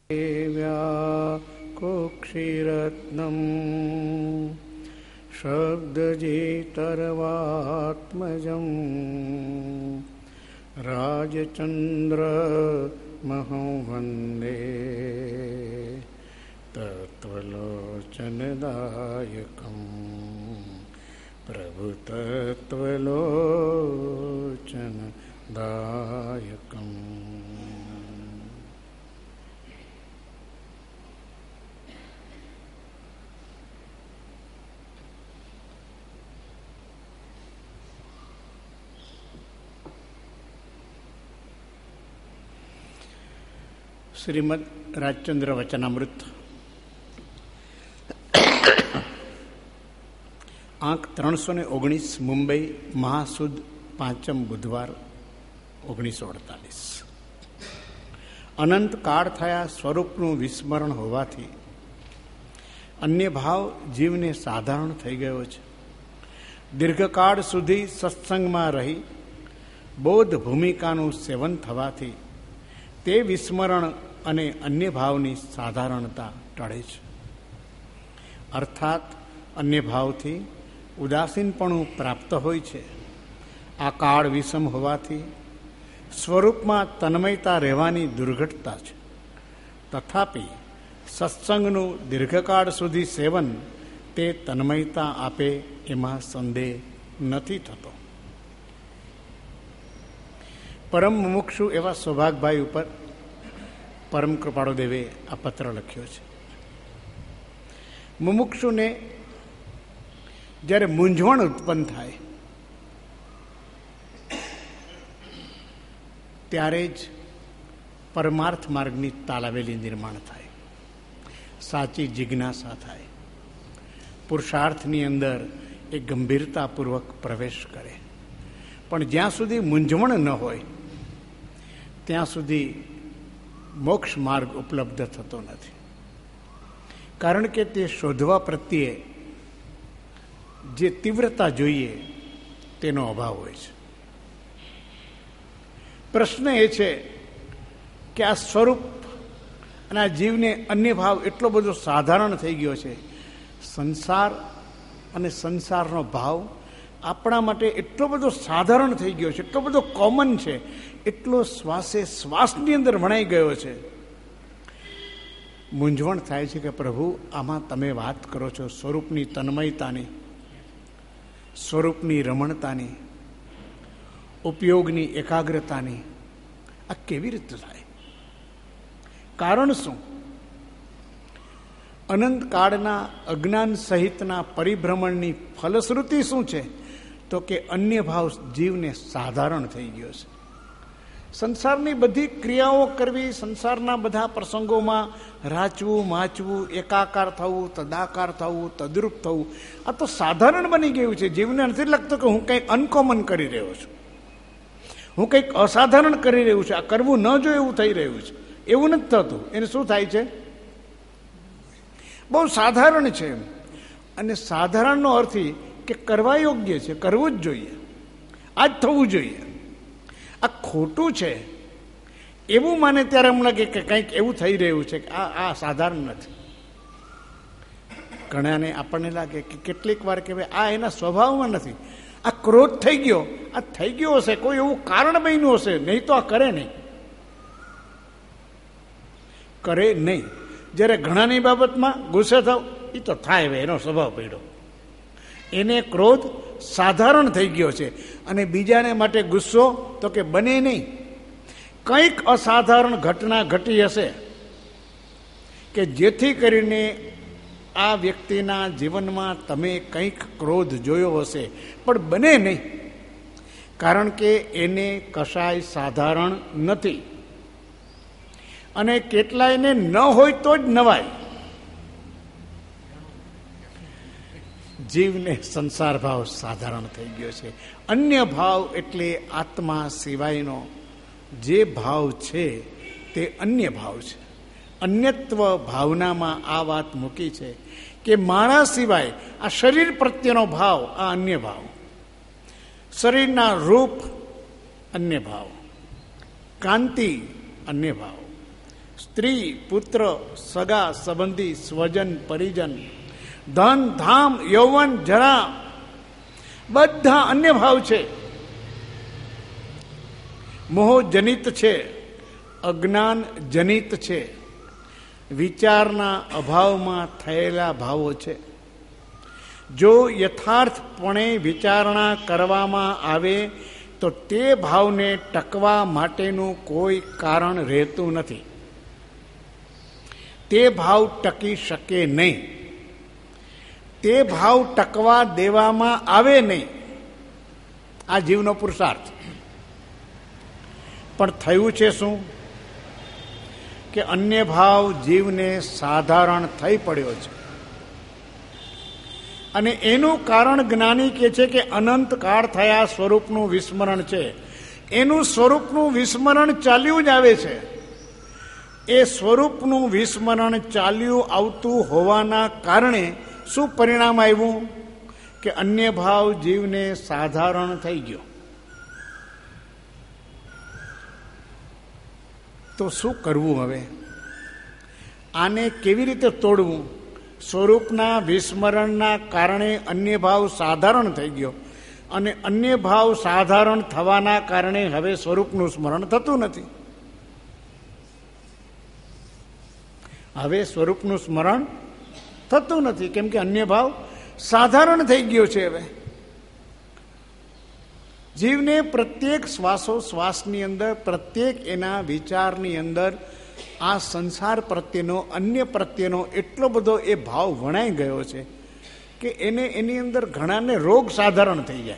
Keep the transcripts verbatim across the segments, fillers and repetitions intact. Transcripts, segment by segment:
વ્યાકોક્ષીરત્નમ શબ્દજેતર્વાત્મજં રાજચંદ્ર મહં વંદે તત્વલોચનદાયકં પ્રભુ તત્વલોચનદાયકં. શ્રીમદ રાજચંદ્ર વચનામૃત આંક ત્રણસો ને ઓગણીસ, મુંબઈ, મહાસુદ પાંચમ બુધવાર ઓગણીસો અડતાલીસ. અનંત કાળ થયા સ્વરૂપનું વિસ્મરણ હોવાથી અન્ય ભાવ જીવને સાધારણ થઈ ગયો છે. દીર્ઘકાળ સુધી સત્સંગમાં રહી બોધ ભૂમિકાનું સેવન થવાથી તે વિસ્મરણ અને અન્ય ભાવની સાધારણતા ટળે છે. અર્થાત અન્ય ભાવથી ઉદાસીનપણું પ્રાપ્ત હોય છે. આ કાળ વિષમ હોવાથી સ્વરૂપમાં તન્મયતા રહેવાની દુર્ઘટતા છે. તથાપિ સત્સંગનું દીર્ઘકાળ સુધી સેવન તે તન્મયતા આપે એમાં સંદેહ નથી થતો. પરમ મુમુક્ષુ એવા સૌભાગભાઈ ઉપર પરમ કૃપાળુ દેવે આ પત્ર લખ્યો છે. મુમુક્ષુને જ્યારે મૂંઝવણ ઉત્પન્ન થાય ત્યારે જ પરમાર્થ માર્ગની તાલાવેલી નિર્માણ થાય, સાચી જિજ્ઞાસા થાય, પુરુષાર્થની અંદર એ ગંભીરતાપૂર્વક પ્રવેશ કરે. પણ જ્યાં સુધી મૂંઝવણ ન હોય ત્યાં સુધી મોક્ષ માર્ગ ઉપલબ્ધ થતો નથી. કારણ કે તે શોધવા પ્રત્યે જે તીવ્રતા જોઈએ તેનો અભાવ હોય છે. પ્રશ્ન એ છે કે આ સ્વરૂપ અને આ જીવને અન્ય ભાવ એટલો બધો સાધારણ થઈ ગયો છે. સંસાર અને સંસારનો ભાવ આપણા માટે એટલો બધો સાધારણ થઈ ગયો છે, એટલો બધો કોમન છે, એટલો શ્વાસે શ્વાસની અંદર વણાઈ ગયો છે. મૂંઝવણ થાય છે કે પ્રભુ આમાં તમે વાત કરો છો સ્વરૂપની તન્મયતાની, સ્વરૂપની રમણતાની, ઉપયોગની એકાગ્રતાની. આ કેવી રીતે થાય? કારણ શું? અનંતકાળના અજ્ઞાન સહિતના પરિભ્રમણની ફલશ્રુતિ શું છે? તો કે અન્ય ભાવ જીવને સાધારણ થઈ ગયો છે. સંસારની બધી ક્રિયાઓ કરવી, સંસારના બધા પ્રસંગોમાં રાચવું, માચવું, એકાકાર થવું, તદાકાર થવું, તદ્રુપ થવું, આ તો સાધારણ બની ગયું છે. જીવને નથી લાગતું કે હું કંઈક અનકોમન કરી રહ્યો છું, હું કંઈક અસાધારણ કરી રહ્યું છું, આ કરવું ન જોઈએ એવું થઈ રહ્યું છે. એવું નથી થતું. એને શું થાય છે? બહુ સાધારણ છે. અને સાધારણનો અર્થ કે કરવા યોગ્ય છે, કરવું જ જોઈએ, આ જ થવું જોઈએ. આ ખોટું છે એવું માને ત્યારે એમ લાગે કે કંઈક એવું થઈ રહ્યું છે કે આ આ સાધારણ નથી. ઘણાને આપણને લાગે કે કેટલીક વાર કે ભાઈ આ એના સ્વભાવમાં નથી, આ ક્રોધ થઈ ગયો, આ થઈ ગયો હશે, કોઈ એવું કારણ બન્યું હશે, નહીં તો આ કરે નહીં, કરે નહીં. જ્યારે ઘણાની બાબતમાં ગુસ્સે થાવ, એ તો થાય હવે, એનો સ્વભાવ પડ્યો, એને ક્રોધ સાધારણ થઈ ગયો છે. અને બીજાને માટે ગુસ્સો તો કે બને નહીં. કંઈક અસાધારણ ઘટના ઘટી હશે કે જેથી કરીને આ વ્યક્તિના જીવનમાં તમે કંઈક ક્રોધ જોયો હશે, પણ બને નહીં. કારણ કે એને કશાય સાધારણ નથી. અને કેટલાયને ન હોય તો જ નવાય. જીવને સંસાર ભાવ સાધારણ થઈ ગયો છે. અન્ય ભાવ એટલે આત્મા સિવાયનો જે ભાવ છે તે અન્ય ભાવ છે. અન્યત્વ ભાવનામાં આ વાત મૂકી છે કે મારા સિવાય આ શરીર પ્રત્યેનો ભાવ આ અન્ય ભાવ, શરીરના રૂપ અન્ય ભાવ, કાંતિ અન્ય ભાવ, સ્ત્રી, પુત્ર, સગા સંબંધી, સ્વજન, પરિજન, ધન, ધામ, યૌવન, જરા બધા અન્ય ભાવ છે. મોહ જનિત છે, અજ્ઞાન જનિત છે, વિચારના અભાવમાં થયેલા ભાવો છે. જો યથાર્થપણે વિચારણા કરવામાં આવે તો તે ભાવને ટકવા માટેનું કોઈ કારણ રહેતું નથી. તે ભાવ ટકી શકે નહીં. તે ભાવ ટકવા દેવામાં આવે નહીં. આ જીવનો પુરુષાર્થ. પણ થયું છે શું કે અન્ય ભાવ જીવને સાધારણ થઈ પડ્યો છે. અને એનું કારણ જ્ઞાની કહે છે કે અનંત કાળ થયા સ્વરૂપનું વિસ્મરણ છે. એનું સ્વરૂપનું વિસ્મરણ ચાલ્યું જ આવે છે. એ સ્વરૂપનું વિસ્મરણ ચાલ્યું આવતું હોવાના કારણે શું પરિણામ આવ્યું કે અન્ય ભાવ જીવને સાધારણ થઈ ગયો. તો શું કરવું હવે? આને કેવી રીતે તોડવું? સ્વરૂપના વિસ્મરણના કારણે અન્ય ભાવ સાધારણ થઈ ગયો અને અન્ય ભાવ સાધારણ થવાના કારણે હવે સ્વરૂપનું સ્મરણ થતું નથી. હવે સ્વરૂપનું સ્મરણ થતું નથી કેમ કે અન્ય ભાવ સાધારણ થઈ ગયો છે. હવે જીવને પ્રત્યેક શ્વાસો શ્વાસની અંદર, પ્રત્યેક એના વિચારની અંદર આ સંસાર પ્રત્યેનો, અન્ય પ્રત્યેનો એટલો બધો એ ભાવ વણાઈ ગયો છે કે એને એની અંદર ઘણાને રોગ સાધારણ થઈ જાય.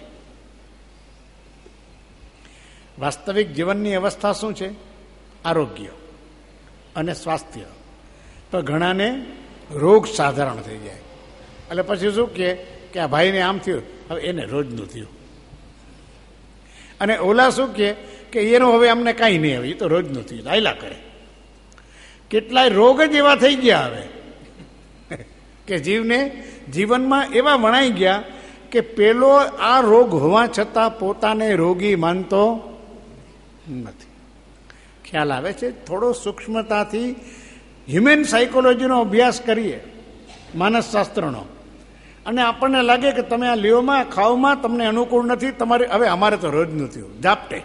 વાસ્તવિક જીવનની અવસ્થા શું છે? આરોગ્ય અને સ્વાસ્થ્ય. તો ઘણાને રોગ સાધારણ થઈ જાય. એટલે પછી શું કહે કે આ ભાઈને આમ થયું, હવે એને રોજનું થયું. અને ઓલા શું કહે કે એનું હવે અમને કાંઈ નહીં, હવે એ તો રોજનું થયું, આયલા કરે. કેટલાય રોગ જ એવા થઈ ગયા હવે કે જીવને જીવનમાં એવા વણાઈ ગયા કે પેલો આ રોગ હોવા છતાં પોતાને રોગી માનતો નથી. ખ્યાલ આવે છે? થોડો સૂક્ષ્મતાથી હ્યુમન સાયકોલોજીનો અભ્યાસ કરીએ, માનસશાસ્ત્રનો, અને આપણને લાગે કે તમે આ લ્યોમાં ખાવમાં તમને અનુકૂળ નથી, તમારે હવે અમારે તો રોજનું થયું, ઝાપટે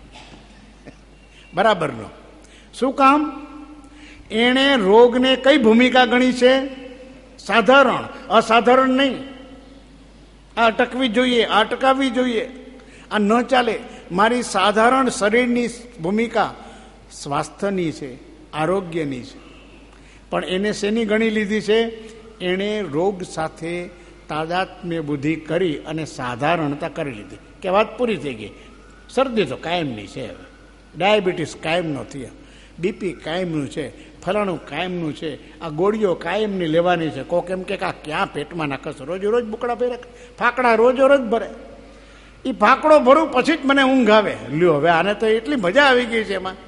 બરાબરનો. શું કામ? એણે રોગને કઈ ભૂમિકા ગણી છે? સાધારણ, અસાધારણ નહીં. આ અટકવી જોઈએ, આ અટકાવવી જોઈએ, આ ન ચાલે. મારી સાધારણ શરીરની ભૂમિકા સ્વાસ્થ્યની છે, આરોગ્યની છે. પણ એને શેની ગણી લીધી છે? એણે રોગ સાથે તાદાત્મ્ય બુદ્ધિ કરી અને સાધારણતા કરી લીધી કે વાત પૂરી થઈ ગઈ. શરદી તો કાયમની છે, હવે ડાયાબિટીસ કાયમનો થયા, બીપી કાયમનું છે, ફલાણું કાયમનું છે, આ ગોળીઓ કાયમની લેવાની છે. કોક એમ કે આ ક્યાં પેટમાં નાખશો? રોજ રોજ બુકડા ભરે, ફાકડા રોજો રોજ ભરે. એ ફાકડો ભરું પછી જ મને ઊંઘ આવે. લ્યો હવે આને તો એટલી મજા આવી ગઈ છે એમાં.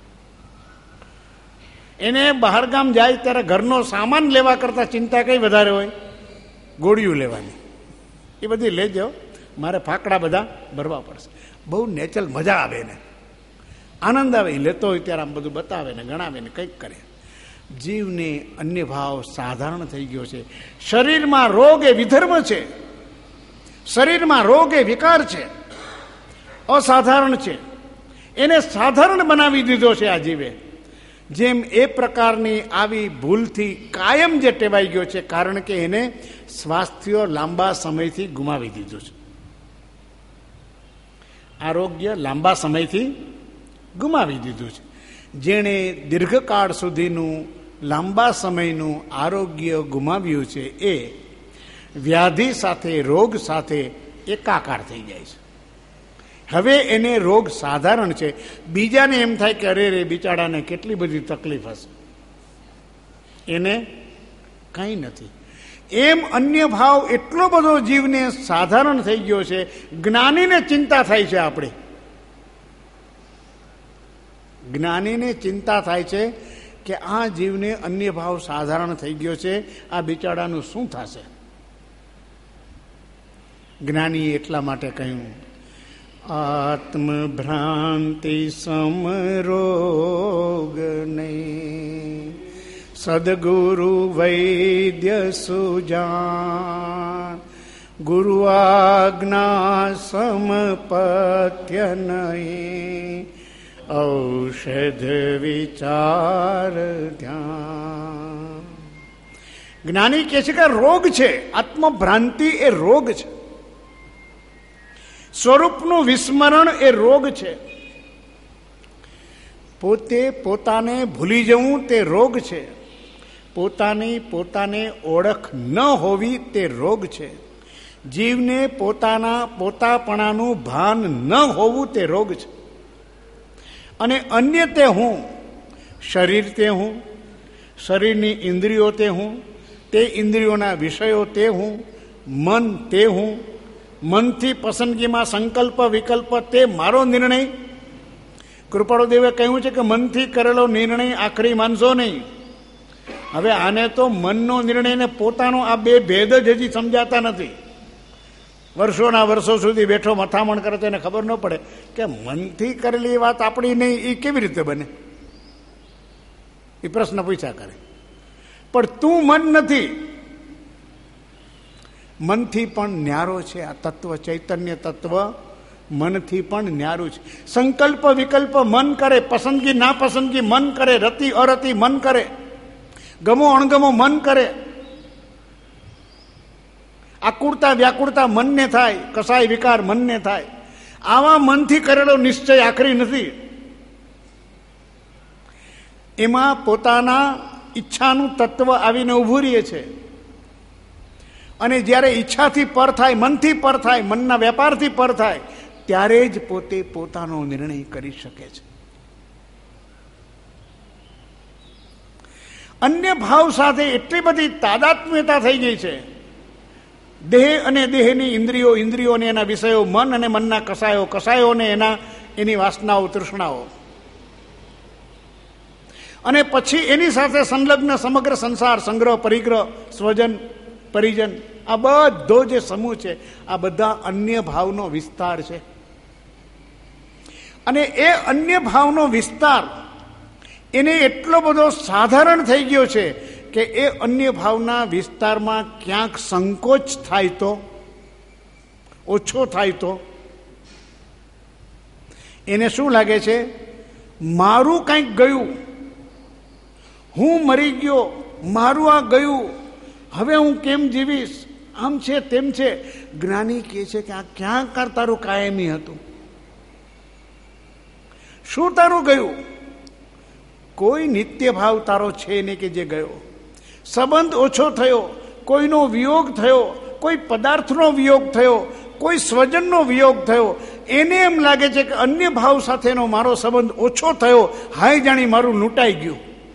એને બહારગામ જાય ત્યારે ઘરનો સામાન લેવા કરતાં ચિંતા કઈ વધારે હોય? ગોળીઓ લેવાની. એ બધી લેજો, મારે ફાકડા બધા ભરવા પડશે. બહુ નેચરલ મજા આવે એને, આનંદ આવે. લેતો હોય ત્યારે આમ બધું બતાવે ને ગણાવે ને કંઈક કરે. જીવને અન્ય ભાવ સાધારણ થઈ ગયો છે. શરીરમાં રોગ એ વિધર્મ છે, શરીરમાં રોગ એ વિકાર છે, અસાધારણ છે. એને સાધારણ બનાવી દીધો છે આ જીવે. જેમ એ પ્રકારની આવી ભૂલથી કાયમ જે ટેવાઈ ગયો છે, કારણ કે એને સ્વાસ્થ્ય લાંબા સમયથી ગુમાવી દીધું છે. આરોગ્ય લાંબા સમયથી ગુમાવી દીધું છે. જેણે દીર્ઘકાળ સુધીનું લાંબા સમયનું આરોગ્ય ગુમાવ્યું છે એ વ્યાધિ સાથે, રોગ સાથે એકાકાર થઈ જાય છે. હવે એને રોગ સાધારણ છે. બીજાને એમ થાય કે અરે રે બિચારાને કેટલી બધી તકલીફ હશે, એને કંઈ નથી. એમ અન્ય ભાવ એટલો બધો જીવને સાધારણ થઈ ગયો છે. જ્ઞાનીને ચિંતા થાય છે. આપણે જ્ઞાનીને ચિંતા થાય છે કે આ જીવને અન્ય ભાવ સાધારણ થઈ ગયો છે, આ બિચારાનું શું થશે. જ્ઞાનીએ એટલા માટે કહ્યું, આત્મભ્રાંતિ સમરોગ નહીં, સદગુરુ વૈદ્ય સુજાન, ગુરુ આજ્ઞા સમપત્ય નહીં, ઔષધ વિચાર ધ્યાન. જ્ઞાની કહે છે કે રોગ છે, આત્મભ્રાંતિ એ રોગ છે, સ્વરૂપનું વિસ્મરણ એ રોગ છે, પોતે પોતાને ભૂલી જવું તે રોગ છે, પોતાની પોતાને ઓળખ ન હોવી તે રોગ છે, જીવને પોતાના પોતાપણાનું ભાન ન હોવું તે રોગ છે. અને અન્ય તે હું, શરીર તે હું, શરીરની ઇન્દ્રિયો તે હું, તે ઇન્દ્રિયોના વિષયો તે હું, મન તે હું, મનથી પસંદગીમાં સંકલ્પ વિકલ્પ તે મારો નિર્ણય. કૃપાળુદેવે કહ્યું છે કે મનથી કરેલો નિર્ણય આખરી માનશો નહીં. હવે આને તો મનનો નિર્ણય ને પોતાનો આ બે ભેદ જ હજી સમજાતા નથી. વર્ષોના વર્ષો સુધી બેઠો મથામણ કરે તો એને ખબર ન પડે કે મનથી કરેલી વાત આપણી નહીં, એ કેવી રીતે બને? એ પ્રશ્ન પૂછ્યા કરે. પણ તું મન નથી, મનથી પણ ન્યારો છે આ તત્વ, ચૈતન્ય તત્વ મનથી પણ ન્યારું છે. સંકલ્પ વિકલ્પ મન કરે, પસંદગી ના પસંદગી મન કરે, રતિ અરતિ મન કરે, ગમો અણગમો મન કરે, આકુળતા વ્યાકુળતા મનને થાય, કસાય વિકાર મનને થાય. આવા મનથી કરેલો નિશ્ચય આખરી નથી. એમાં પોતાના ઈચ્છાનું તત્વ આવીને ઊભું રહે છે. અને જ્યારે ઈચ્છાથી પર થાય, મનથી પર થાય, મનના વેપારથી પર થાય, ત્યારે જ પોતે પોતાનો નિર્ણય કરી શકે છે. અન્ય ભાવ સાથે એટલી બધી તાદાત્મ્યતા થઈ ગઈ છે. દેહ અને દેહની ઇન્દ્રિયો, ઇન્દ્રિયોને એના વિષયો, મન અને મનના કસાયો, કસાયોને એના એની વાસનાઓ, તૃષ્ણાઓ, અને પછી એની સાથે સંલગ્ન સમગ્ર સંસાર, સંગ્રહ, પરિગ્રહ, સ્વજન, પરિજન, આ બધો જે સમૂહ છે, આ બધા અન્ય ભાવનો વિસ્તાર છે. અને એ અન્ય ભાવનો વિસ્તાર એને એટલો બધો સાધારણ થઈ ગયો છે કે એ અન્ય ભાવના વિસ્તારમાં ક્યાંક સંકોચ થાય તો, ઓછો થાય તો એને શું લાગે છે? મારું કંઈક ગયું, હું મરી ગયો, મારું આ ગયું, હવે હું કેમ જીવીશ, આમ છે તેમ છે. જ્ઞાની કહે છે કે આ ક્યાં કર તારું કાયમી હતું? શું તારું ગયું? કોઈ નિત્ય ભાવ તારો છે નહીં કે જે ગયો. સંબંધ ઓછો થયો, કોઈનો વિયોગ થયો, કોઈ પદાર્થનો વિયોગ થયો, કોઈ સ્વજનનો વિયોગ થયો, એને એમ લાગે છે કે અન્ય ભાવ સાથેનો મારો સંબંધ ઓછો થયો, હાય જાણી મારું લૂંટાઈ ગયું.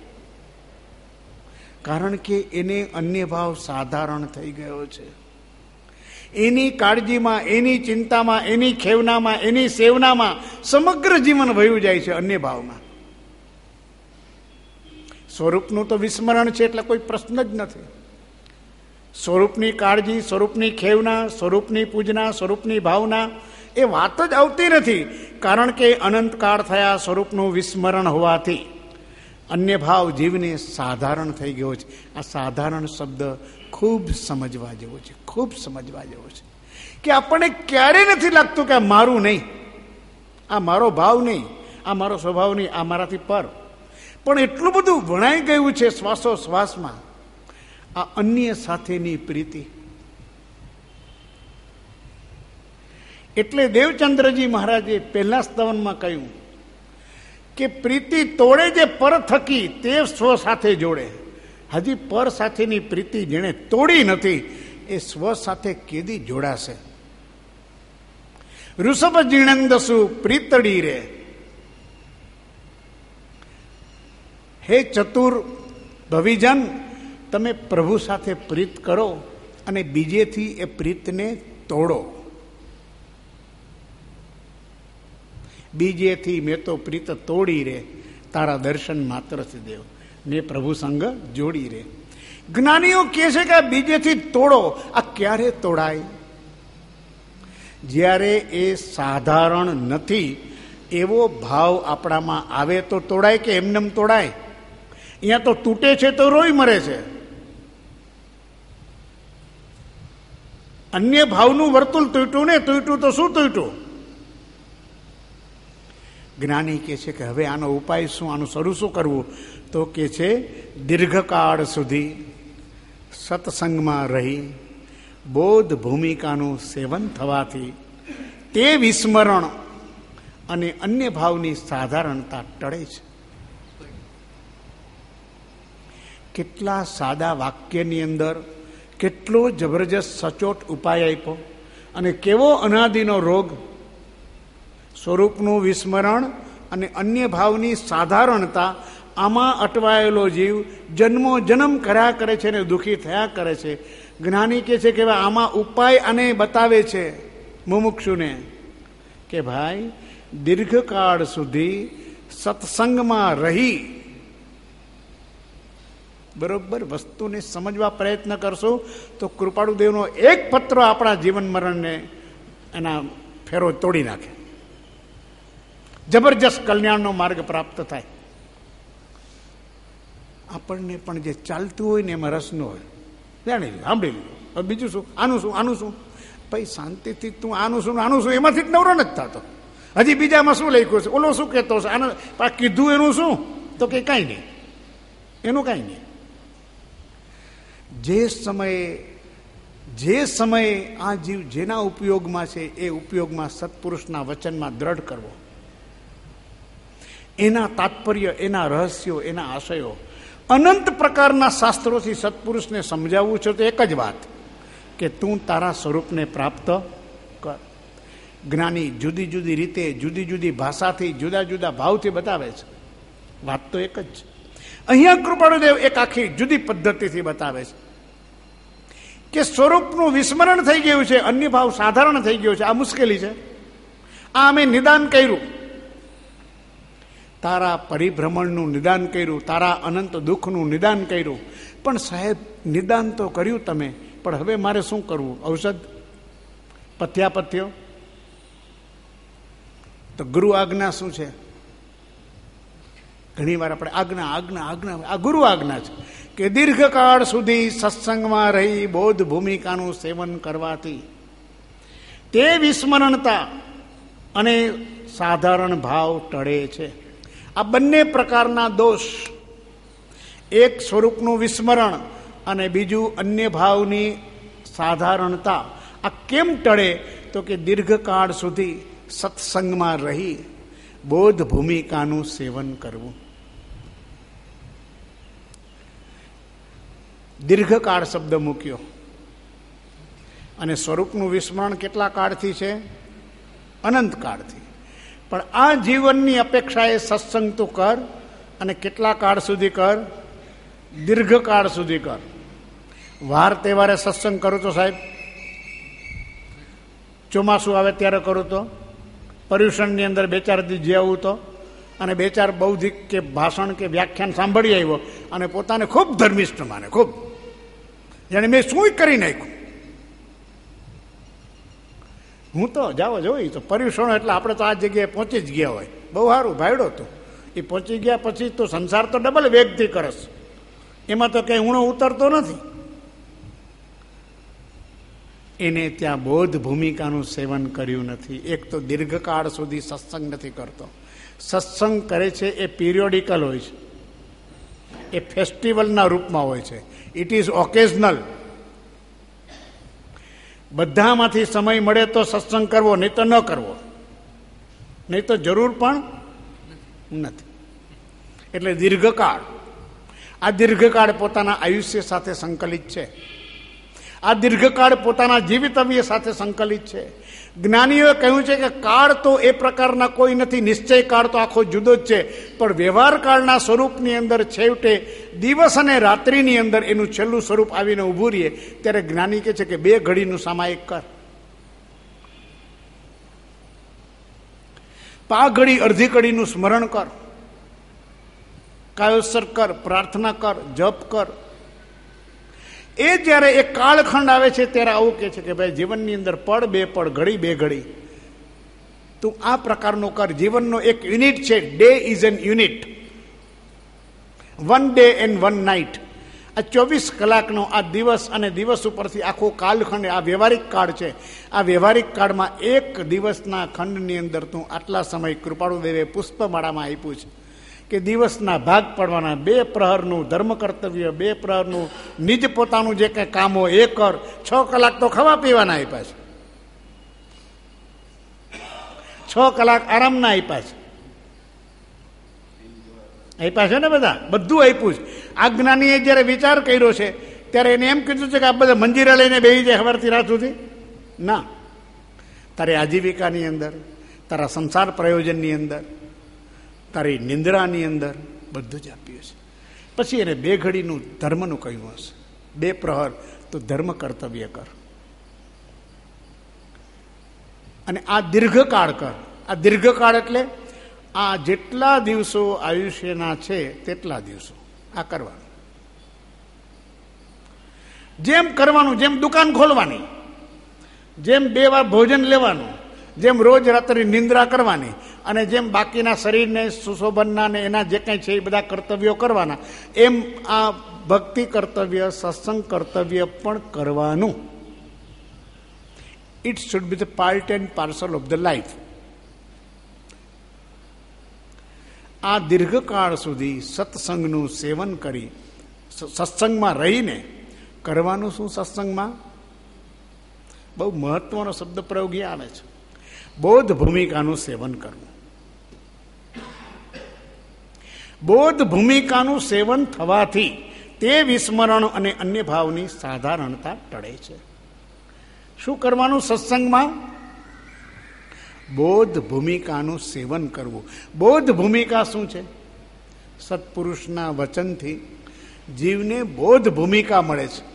કારણ કે એને અન્ય ભાવ સાધારણ થઈ ગયો છે. એની કાળજીમાં, એની ચિંતામાં, એની ખેવનામાં, એની સેવનામાં સમગ્ર જીવન વયું જાય છે અન્ય ભાવમાં. સ્વરૂપનું તો વિસ્મરણ છે એટલે કોઈ પ્રશ્ન જ નથી. સ્વરૂપની કાળજી, સ્વરૂપની ખેવના, સ્વરૂપની પૂજના, સ્વરૂપની ભાવના, એ વાત જ આવતી નથી. કારણ કે અનંતકાળ થયા સ્વરૂપનું વિસ્મરણ હોવાથી અન્ય ભાવ જીવને સાધારણ થઈ ગયો છે. આ સાધારણ શબ્દ ખૂબ સમજવા જેવો છે, ખૂબ સમજવા જેવો છે. કે આપણને ક્યારેય નથી લાગતું કે આ મારું નહીં, આ મારો ભાવ નહીં, આ મારો સ્વભાવ નહીં, આ મારાથી પર. પણ એટલું બધું વણાઈ ગયું છે શ્વાસોશ્વાસમાં આ અન્ય સાથેની પ્રીતિ. એટલે દેવચંદ્રજી મહારાજે પહેલા સ્તવનમાં કહ્યું કે પ્રીતિ તોડે જે પર થકી તે સ્વ સાથે જોડે. હજી પર સાથેની પ્રીતિ જેણે તોડી નથી એ સ્વ સાથે કેદી જોડાશે? ઋષભ જીણંદસુ પ્રીતડી રે. હે ચતુર ભવિજન, તમે પ્રભુ સાથે પ્રીત કરો અને બીજેથી એ પ્રીતને તોડો. બીજેથી મેં તો પ્રીત તોડી રે, તારા દર્શન માત્ર છે દેવ, મેં પ્રભુ સંગ જોડી રે. જ્ઞાનીઓ કહે છે કે આ બીજેથી તોડો. આ ક્યારે તોડાય? જ્યારે એ સાધારણ નથી એવો ભાવ આપણામાં આવે તો તોડાય કે એમનેમ તોડાય? અહીંયા તો તૂટે છે તો રોઈ મરે છે. અન્ય ભાવનું વર્તુળ તૂટ્યું ને, તૂટ્યું તો શું તૂટ્યું? જ્ઞાની કે છે કે હવે આનો ઉપાય શું, આનું શરૂ શું કરવું? તો કે છે દીર્ઘકાળ સુધી સત્સંગમાં રહી બોધ ભૂમિકાનું સેવન થવાથી તે વિસ્મરણ અને અન્ય ભાવની સાધારણતા ટળે છે. કેટલા સાદા વાક્યની અંદર કેટલો જબરજસ્ત સચોટ ઉપાય આપ્યો, અને કેવો અનાદિનો રોગ. સ્વરૂપનું વિસ્મરણ અને અન્ય ભાવની સાધારણતા, આમાં અટવાયેલો જીવ જન્મો જન્મ કર્યા કરે છે ને દુઃખી થયા કરે છે. જ્ઞાની કહે છે કે આમાં ઉપાય આને બતાવે છે મુમુક્ષુને કે ભાઈ દીર્ઘકાળ સુધી સત્સંગમાં રહી, બરોબર વસ્તુને સમજવા પ્રયત્ન કરશો તો કૃપાળુદેવનો એક પત્ર આપણા જીવન મરણને એના ફેરો તોડી નાખે. જબરજસ્ત કલ્યાણનો માર્ગ પ્રાપ્ત થાય. આપણને પણ જે ચાલતું હોય ને એમાં રસ ન હોય, જાણી લો, સાંભળી લો. હવે બીજું શું, આનું શું, આનું શું, ભાઈ શાંતિથી તું આનું શું આનું શું એમાંથી જ નવરો નથી થતો. હજી બીજામાં શું લખ્યું છે, ઓલો શું કહેતો છે, આને કીધું એનું શું, તો કે કાંઈ નહીં, એનું કાંઈ નહીં. જે સમયે જે સમયે આ જીવ જેના ઉપયોગમાં છે એ ઉપયોગમાં સત્પુરુષના વચનમાં દ્રઢ કરવો, એના તાત્પર્ય, એના રહસ્યો, એના આશયો અનંત પ્રકારના શાસ્ત્રોથી સત્પુરુષને સમજાવવું છે. તો એક જ વાત કે તું તારા સ્વરૂપને પ્રાપ્ત કર. જ્ઞાની જુદી જુદી રીતે, જુદી જુદી ભાષાથી, જુદા જુદા ભાવથી બતાવે છે. વાત તો એક જ છે. અહીંયા કૃપાળુદેવ એક આખી જુદી પદ્ધતિથી બતાવે છે કે સ્વરૂપનું વિસ્મરણ થઈ ગયું છે, અન્ય ભાવ સાધારણ થઈ ગયો છે. આ મુશ્કેલી છે. આ અમે નિદાન કર્યું, તારા પરિભ્રમણનું નિદાન કર્યું, તારા અનંત દુઃખનું નિદાન કર્યું. પણ સાહેબ નિદાન તો કર્યું તમે, પણ હવે મારે શું કરવું? ઔષધ, પથ્યાપથ્યો? તો ગુરુ આજ્ઞા શું છે? ઘણી વાર આપણે આજ્ઞા આજ્ઞા આજ્ઞા આ ગુરુ આજ્ઞા છે કે દીર્ઘકાળ સુધી સત્સંગમાં રહી બોધ ભૂમિકાનું સેવન કરવાથી તે વિસ્મરણતા અને સાધારણ ભાવ ટળે છે. આ બંને પ્રકારના દોષ, એક સ્વરૂપનું વિસ્મરણ અને બીજું અન્ય ભાવની સાધારણતા, આ કેમ ટળે? તો કે દીર્ઘકાળ સુધી સત્સંગમાં રહી બોધ ભૂમિકાનું સેવન કરવું. દીર્ઘકાળ શબ્દ મૂક્યો, અને સ્વરૂપનું વિસ્મરણ કેટલા કાળથી છે? અનંત કાળથી. પણ આ જીવનની અપેક્ષાએ સત્સંગ તું કર, અને કેટલા કાળ સુધી કર? દીર્ઘકાળ સુધી કર. વાર તહેવારે સત્સંગ કરું તો સાહેબ, ચોમાસું આવે ત્યારે કરું તો, પર્યુષણની અંદર બે ચાર દી જીવું તો, અને બે ચાર બૌદ્ધિક કે ભાષણ કે વ્યાખ્યાન સાંભળી આવ્યો અને પોતાને ખૂબ ધર્મિષ્ઠ માને, ખૂબ જાણે મેં શું કરી નાખ્યું. હું તો જાઓ જોઈ તો પર્યુષણ એટલે આપણે તો આ જગ્યાએ પહોંચી જ ગયા હોય, બહુ સારું ભાઈડો તો એ પહોંચી ગયા પછી તો સંસાર તો ડબલ વેગથી કરસ, એમાં તો કંઈ ઊણો ઉતરતો નથી. એને ત્યાં બોધ ભૂમિકાનું સેવન કર્યું નથી. એક તો દીર્ઘકાળ સુધી સત્સંગ નથી કરતો. સત્સંગ કરે છે એ પિરિયોડિકલ હોય છે, એ ફેસ્ટિવલના રૂપમાં હોય છે. It is occasional. બધામાંથી સમય મળે તો સત્સંગ કરવો, નહીં તો ન કરવો, નહીં તો જરૂર પણ નથી. એટલે દીર્ઘકાળ, આ દીર્ઘકાળ પોતાના આયુષ્ય સાથે સંકલિત છે. આ દીર્ઘકાળ પોતાના જીવિતવ્ય સાથે સંકલિત છે. જ્ઞાનીઓએ કહ્યું છે કે કાળ તો એ પ્રકારના કોઈ નથી, નિશ્ચય કાળ તો આખો જુદો જ છે. પણ વ્યવહાર કાળના સ્વરૂપની અંદર છેવટે દિવસ અને રાત્રિની અંદર એનું છેલ્લું સ્વરૂપ આવીને ઊભું રહીએ ત્યારે જ્ઞાની કહે છે કે બે ઘડીનું સામાયિક કર. પા ઘડી અડધી ઘડીનું સ્મરણ કર, કાયોત્સર કર, પ્રાર્થના કર, જપ કર. એ જ્યારે એક કાળખંડ આવે છે ત્યારે આવું કહે છે કે ભાઈ જીવનની અંદર પળ બે પળ, ઘડી બે ઘડી તું આ પ્રકારનું કર. જીવનનો એક યુનિટ છે, day is an unit. One day and one night. આ ચોવીસ કલાકનો આ દિવસ અને દિવસ ઉપરથી આખો કાલખંડ, આ વ્યવહારિક કાળ છે. આ વ્યવહારિક કાળમાં એક દિવસના ખંડની અંદર તું આટલા સમય કૃપાળુદેવે પુષ્પમાળામાં આપ્યું છે કે દિવસના ભાગ પડવાના, બે પ્રહરનું ધર્મ કર્તવ્ય, બે પ્રહરનું નિજ પોતાનું જે કંઈ કામ હોય એ કર. છ કલાક તો ખાવા પીવાના આપ્યા છે, છ કલાક આરામના આપ્યા છે. આપ્યા છે ને બધા, બધું આપ્યું છે. આ જ્ઞાનીએ જયારે વિચાર કર્યો છે ત્યારે એને એમ કીધું છે કે આ બધા મંજીરા લઈને બેસી જાય સવારથી રાત સુધી? ના, તારી આજીવિકાની અંદર, તારા સંસાર પ્રયોજનની અંદર, તારી નિંદ્રાની અંદર બધું જ આપ્યું છે. પછી એને બે ઘડીનું ધર્મનું કહ્યું હશે, બે પ્રહર તો ધર્મ કર્તવ્ય કર, અને આ દીર્ઘકાળ કર. આ દીર્ઘકાળ એટલે આ જેટલા દિવસો આયુષ્યના છે તેટલા દિવસો આ કરવાનું. જેમ કરવાનું, જેમ દુકાન ખોલવાની, જેમ બે વાર ભોજન લેવાનું, જેમ રોજ રાત્રે નિંદ્રા કરવાની, અને જેમ બાકીના શરીરને સુશોભનના ને એના જે કંઈ છે એ બધા કર્તવ્યો કરવાના, એમ આ ભક્તિ કર્તવ્ય, સત્સંગ કર્તવ્ય પણ કરવાનું. It should be the part and parcel of the life. આ દીર્ઘકાળ સુધી સત્સંગનું સેવન કરી, સત્સંગમાં રહીને કરવાનું શું? સત્સંગમાં બહુ મહત્વનો શબ્દ પ્રયોગ આવે છે, બોધ ભૂમિકાનું સેવન કરવું. બોધ ભૂમિકાનું સેવન થવાથી તે વિસ્મરણ અને અન્ય ભાવની સાધારણતા ટળે છે. શું કરવાનું સત્સંગમાં? બોધ ભૂમિકાનું સેવન કરવું. બોધ ભૂમિકા શું છે? સત્પુરુષના વચનથી જીવને બોધ ભૂમિકા મળે છે.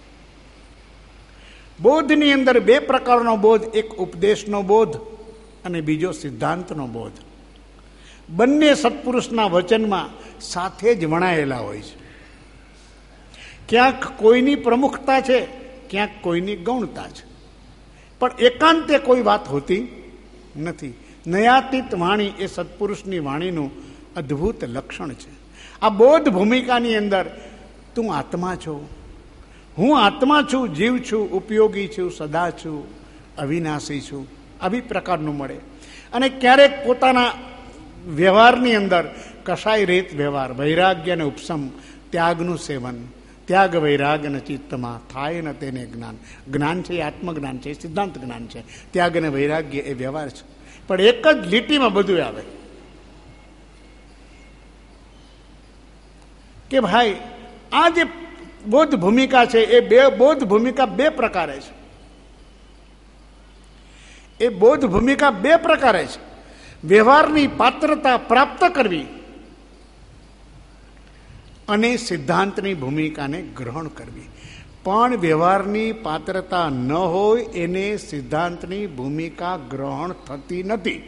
બોધની અંદર બે પ્રકારનો બોધ, એક ઉપદેશનો બોધ અને બીજો સિદ્ધાંતનો બોધ. બંને સત્પુરુષના વચનમાં સાથે જ વણાયેલા હોય છે. ક્યાંક કોઈની પ્રમુખતા છે, ક્યાંક કોઈની ગૌણતા છે, પણ એકાંતે કોઈ વાત હોતી નથી. નયાતીત વાણી એ સત્પુરુષની વાણીનું અદ્ભુત લક્ષણ છે. આ બોધ ભૂમિકાની અંદર તું આત્મા છો, હું આત્મા છું, જીવ છું, ઉપયોગી છું, સદા છું, અવિનાશી છું, આવી પ્રકારનું મળે. અને ક્યારેક પોતાના વ્યવહારની અંદર કશાય રીત વ્યવહાર, વૈરાગ્ય અને ઉપસમ, ત્યાગનું સેવન, ત્યાગ વૈરાગ અને ચિત્તમાં થાય ને તેને જ્ઞાન. જ્ઞાન છે એ આત્મજ્ઞાન છે, સિદ્ધાંત જ્ઞાન છે. ત્યાગ અને વૈરાગ્ય એ વ્યવહાર છે. પણ એક જ લીટીમાં બધું આવે કે ભાઈ આ જે બોધ ભૂમિકા છે એ બે બોધ ભૂમિકા બે પ્રકારે છે. એ બોધ ભૂમિકા બે પ્રકારે છે. વ્યવહારની પાત્રતા પ્રાપ્ત કરવી અને સિદ્ધાંતની ભૂમિકાને ગ્રહણ કરવી. પણ વ્યવહારની પાત્રતા ન હોય એને સિદ્ધાંતની ભૂમિકા ગ્રહણ થતી નથી.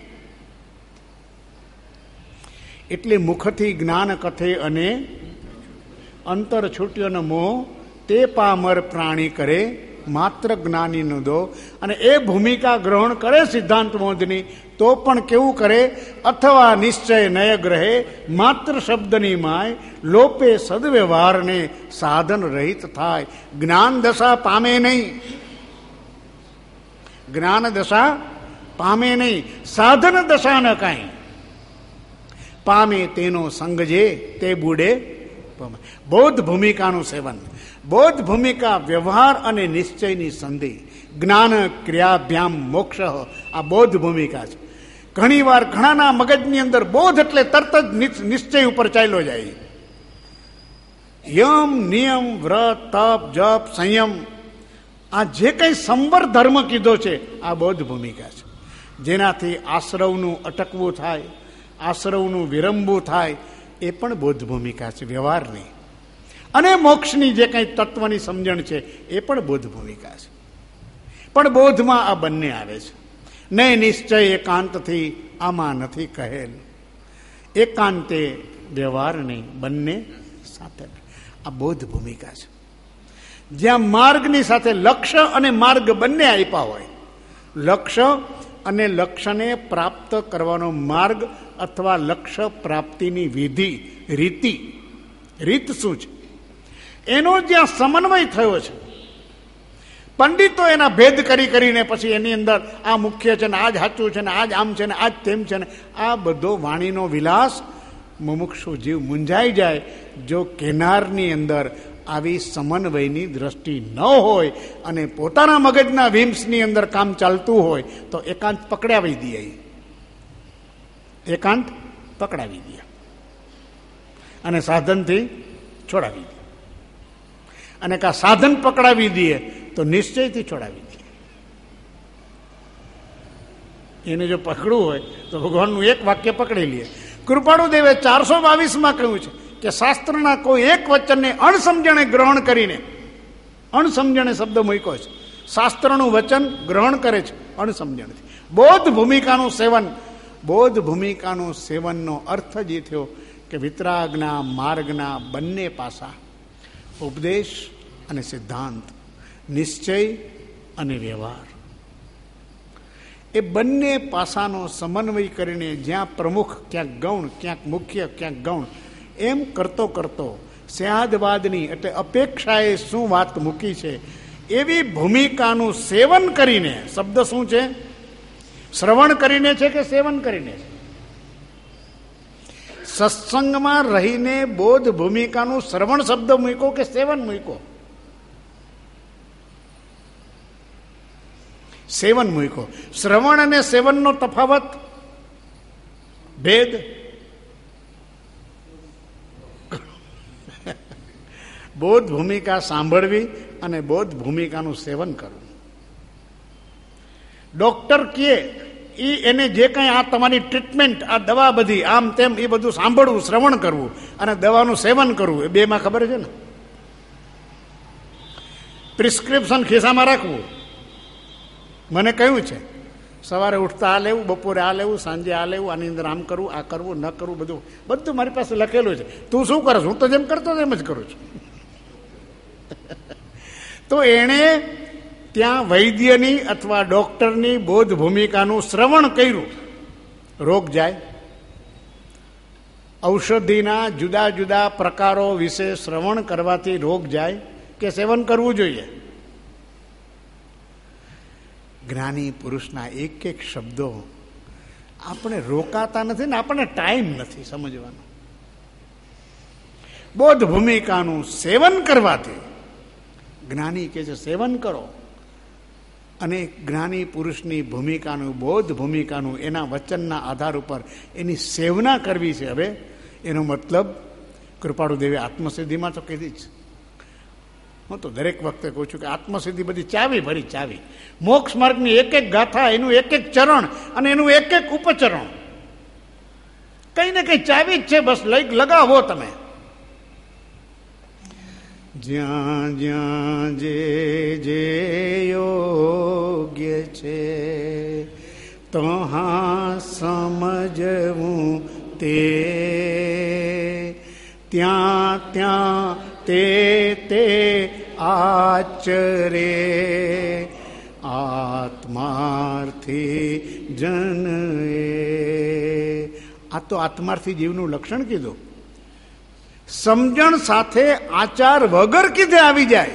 એટલે મુખથી જ્ઞાન કથે અને અંતર છૂટ્યો ન મોહ, તે પામર પ્રાણી કરે માત્ર જ્ઞાનીનો દો. અને એ ભૂમિકા ગ્રહણ કરે સિદ્ધાંત બોધની તો પણ કેવું કરે? અથવા નિશ્ચય નય ગ્રહે માત્ર શબ્દની માય, લોપે સદવ્યવહારને સાધન રહિત થાય. જ્ઞાન દશા પામે નહીં, જ્ઞાન દશા પામે નહીં, સાધન દશા ન કાંઈ પામે. તેનો સંગ જે તે બુડે. બોધ ભૂમિકાનું સેવન, બોધ ભૂમિકા વ્યવહાર અને નિશ્ચયની સંધિ, જ્ઞાન ક્રિયાભ્યામ મોક્ષ, આ બોધ ભૂમિકા છે. ઘણી વાર ઘણાના મગજની અંદર બોધ એટલે તરત જ નિશ્ચય ઉપર ચાલ્યો જાય. યમ નિયમ વ્રત તપ જપ સંયમ, આ જે કંઈ સંવર ધર્મ કીધો છે આ બોધ ભૂમિકા છે. જેનાથી આશ્રવનું અટકવું થાય, આશ્રવનું વિરંબવું થાય, એ પણ બોધ ભૂમિકા છે વ્યવહારની. અને મોક્ષની જે કંઈ તત્વની સમજણ છે એ પણ બોધ ભૂમિકા છે. પણ બોધમાં આ બંને આવે છે. નહીં નિશ્ચય એકાંતથી આમાં નથી કહેલ, એકાંતે વ્યવહાર નહીં, બંને સાથે. આ બોધ ભૂમિકા છે. જ્યાં માર્ગની સાથે લક્ષ્ય અને માર્ગ બંને આપ્યા હોય, લક્ષ્ય અને લક્ષ્યને પ્રાપ્ત કરવાનો માર્ગ અથવા લક્ષ્ય પ્રાપ્તિની વિધિ રીતિ રીત શું છે, એનો જ્યાં સમન્વય થયો છે. પંડિતો એના ભેદ કરી કરીને પછી એની અંદર આ મુખ્ય છે ને આ જ સાચું છે ને આ જ આમ છે ને આ જ તેમ છે ને આ બધો વાણીનો વિલાસ મુમુક્ષુ જીવ મૂંઝાઈ જાય જો કેનારની અંદર આવી સમન્વયની દ્રષ્ટિ ન હોય અને પોતાના મગજના વિમ્સની અંદર કામ ચાલતું હોય તો એકાંત પકડાવી દે, એકાંત પકડાવી દે અને સાધનથી છોડાવી દે, અને કા સાધન પકડાવી દે તો નિશ્ચયથી છોડાવી દે. એને જો પકડવું હોય તો ભગવાનનું એક વાક્ય પકડી લે. કૃપાળુ દેવે ચારસો બાવીસમાં કહ્યું છે કે શાસ્ત્રના કોઈ એક વચનને અણસમજણે ગ્રહણ કરીને, અણસમજણે શબ્દ મૂક્યો છે, શાસ્ત્રનું વચન ગ્રહણ કરે છે અણસમજણથી. બોધ ભૂમિકાનું સેવન, બોધ ભૂમિકાનું સેવનનો અર્થ જ એ થયો કે વિતરાગના માર્ગના બંને પાસા, ઉપદેશ અને સિદ્ધાંત, નિશ્ચય અને વ્યવહાર, એ બંને પાસાનો સમન્વય કરીને જ્યાં પ્રમુખ ક્યાંક ગૌણ, ક્યાંક મુખ્ય, ક્યાંક ગૌણ, એમ કરતો કરતો સ્યાદવાદની એટલે અપેક્ષાએ શું વાત મૂકી છે એવી ભૂમિકાનું સેવન કરીને, શબ્દ શું છે, શ્રવણ કરીને છે કે સેવન કરીને છે? સત્સંગમાં રહીને બોધ ભૂમિકાનું શ્રવણ શબ્દ મૂક્યો કે સેવન મૂક્યો? સેવન મૂક્યો. શ્રવણ અને સેવનનો તફાવત, ભેદ? બોધ ભૂમિકા સાંભળવી અને બોધ ભૂમિકાનું સેવન કરવું. ડોક્ટર કહે એ એને જે કંઈ આ તમારી ટ્રીટમેન્ટ, આ દવા બધી આમ તેમ, એ બધું સાંભળવું, શ્રવણ કરવું અને દવાનું સેવન કરવું, એ બેમાં ખબર છે ને? પ્રિસ્ક્રિપ્શન ખિસ્સામાં રાખવું. મને કહ્યું છે સવારે ઉઠતા આ લેવું, બપોરે આ લેવું, સાંજે આ લેવું, આની અંદર આમ કરવું, આ કરવું, ન કરવું, બધું બધું મારી પાસે લખેલું છે. તું શું કરો છો? હું તો જેમ કરતો એમ જ કરું છું. તો એણે ત્યાં વૈદ્યની અથવા ડોક્ટરની બોધ ભૂમિકાનું શ્રવણ કર્યું. રોગ જાય, ઔષધિના જુદા જુદા પ્રકારો વિશે શ્રવણ કરવાથી રોગ જાય કે સેવન કરવું જોઈએ? જ્ઞાની પુરુષના એક એક શબ્દો આપણે રોકાતા નથી ને આપણને ટાઈમ નથી સમજવાનો. બોધ ભૂમિકાનું સેવન કરવાથી જ્ઞાની કે છે સેવન કરો, અને જ્ઞાની પુરુષની ભૂમિકાનું, બોધ ભૂમિકાનું, એના વચનના આધાર ઉપર એની સેવના કરવી છે. હવે એનો મતલબ કૃપાળુ દેવે આત્મસિદ્ધિમાં તો કીધી જ. હું તો દરેક વખતે કહું છું કે આત્મસિદ્ધિ બધી ચાવી ભરી ચાવી. મોક્ષ માર્ગની એક એક ગાથા, એનું એક એક ચરણ અને એનું એક એક ઉપચરણ, કઈ ને કઈ ચાવી જ છે. બસ લઈ લગાવો તમે. જ્યાં જ્યાં જે જે યોગ્ય છે તહાં સમજવું તે, ત્યાં ત્યાં તે તે આચરે આત્માર્થી જન એ. આ તો આત્માર્થી જીવનું લક્ષણ કીધું. સમજણ સાથે આચાર વગર કીધે આવી જાય.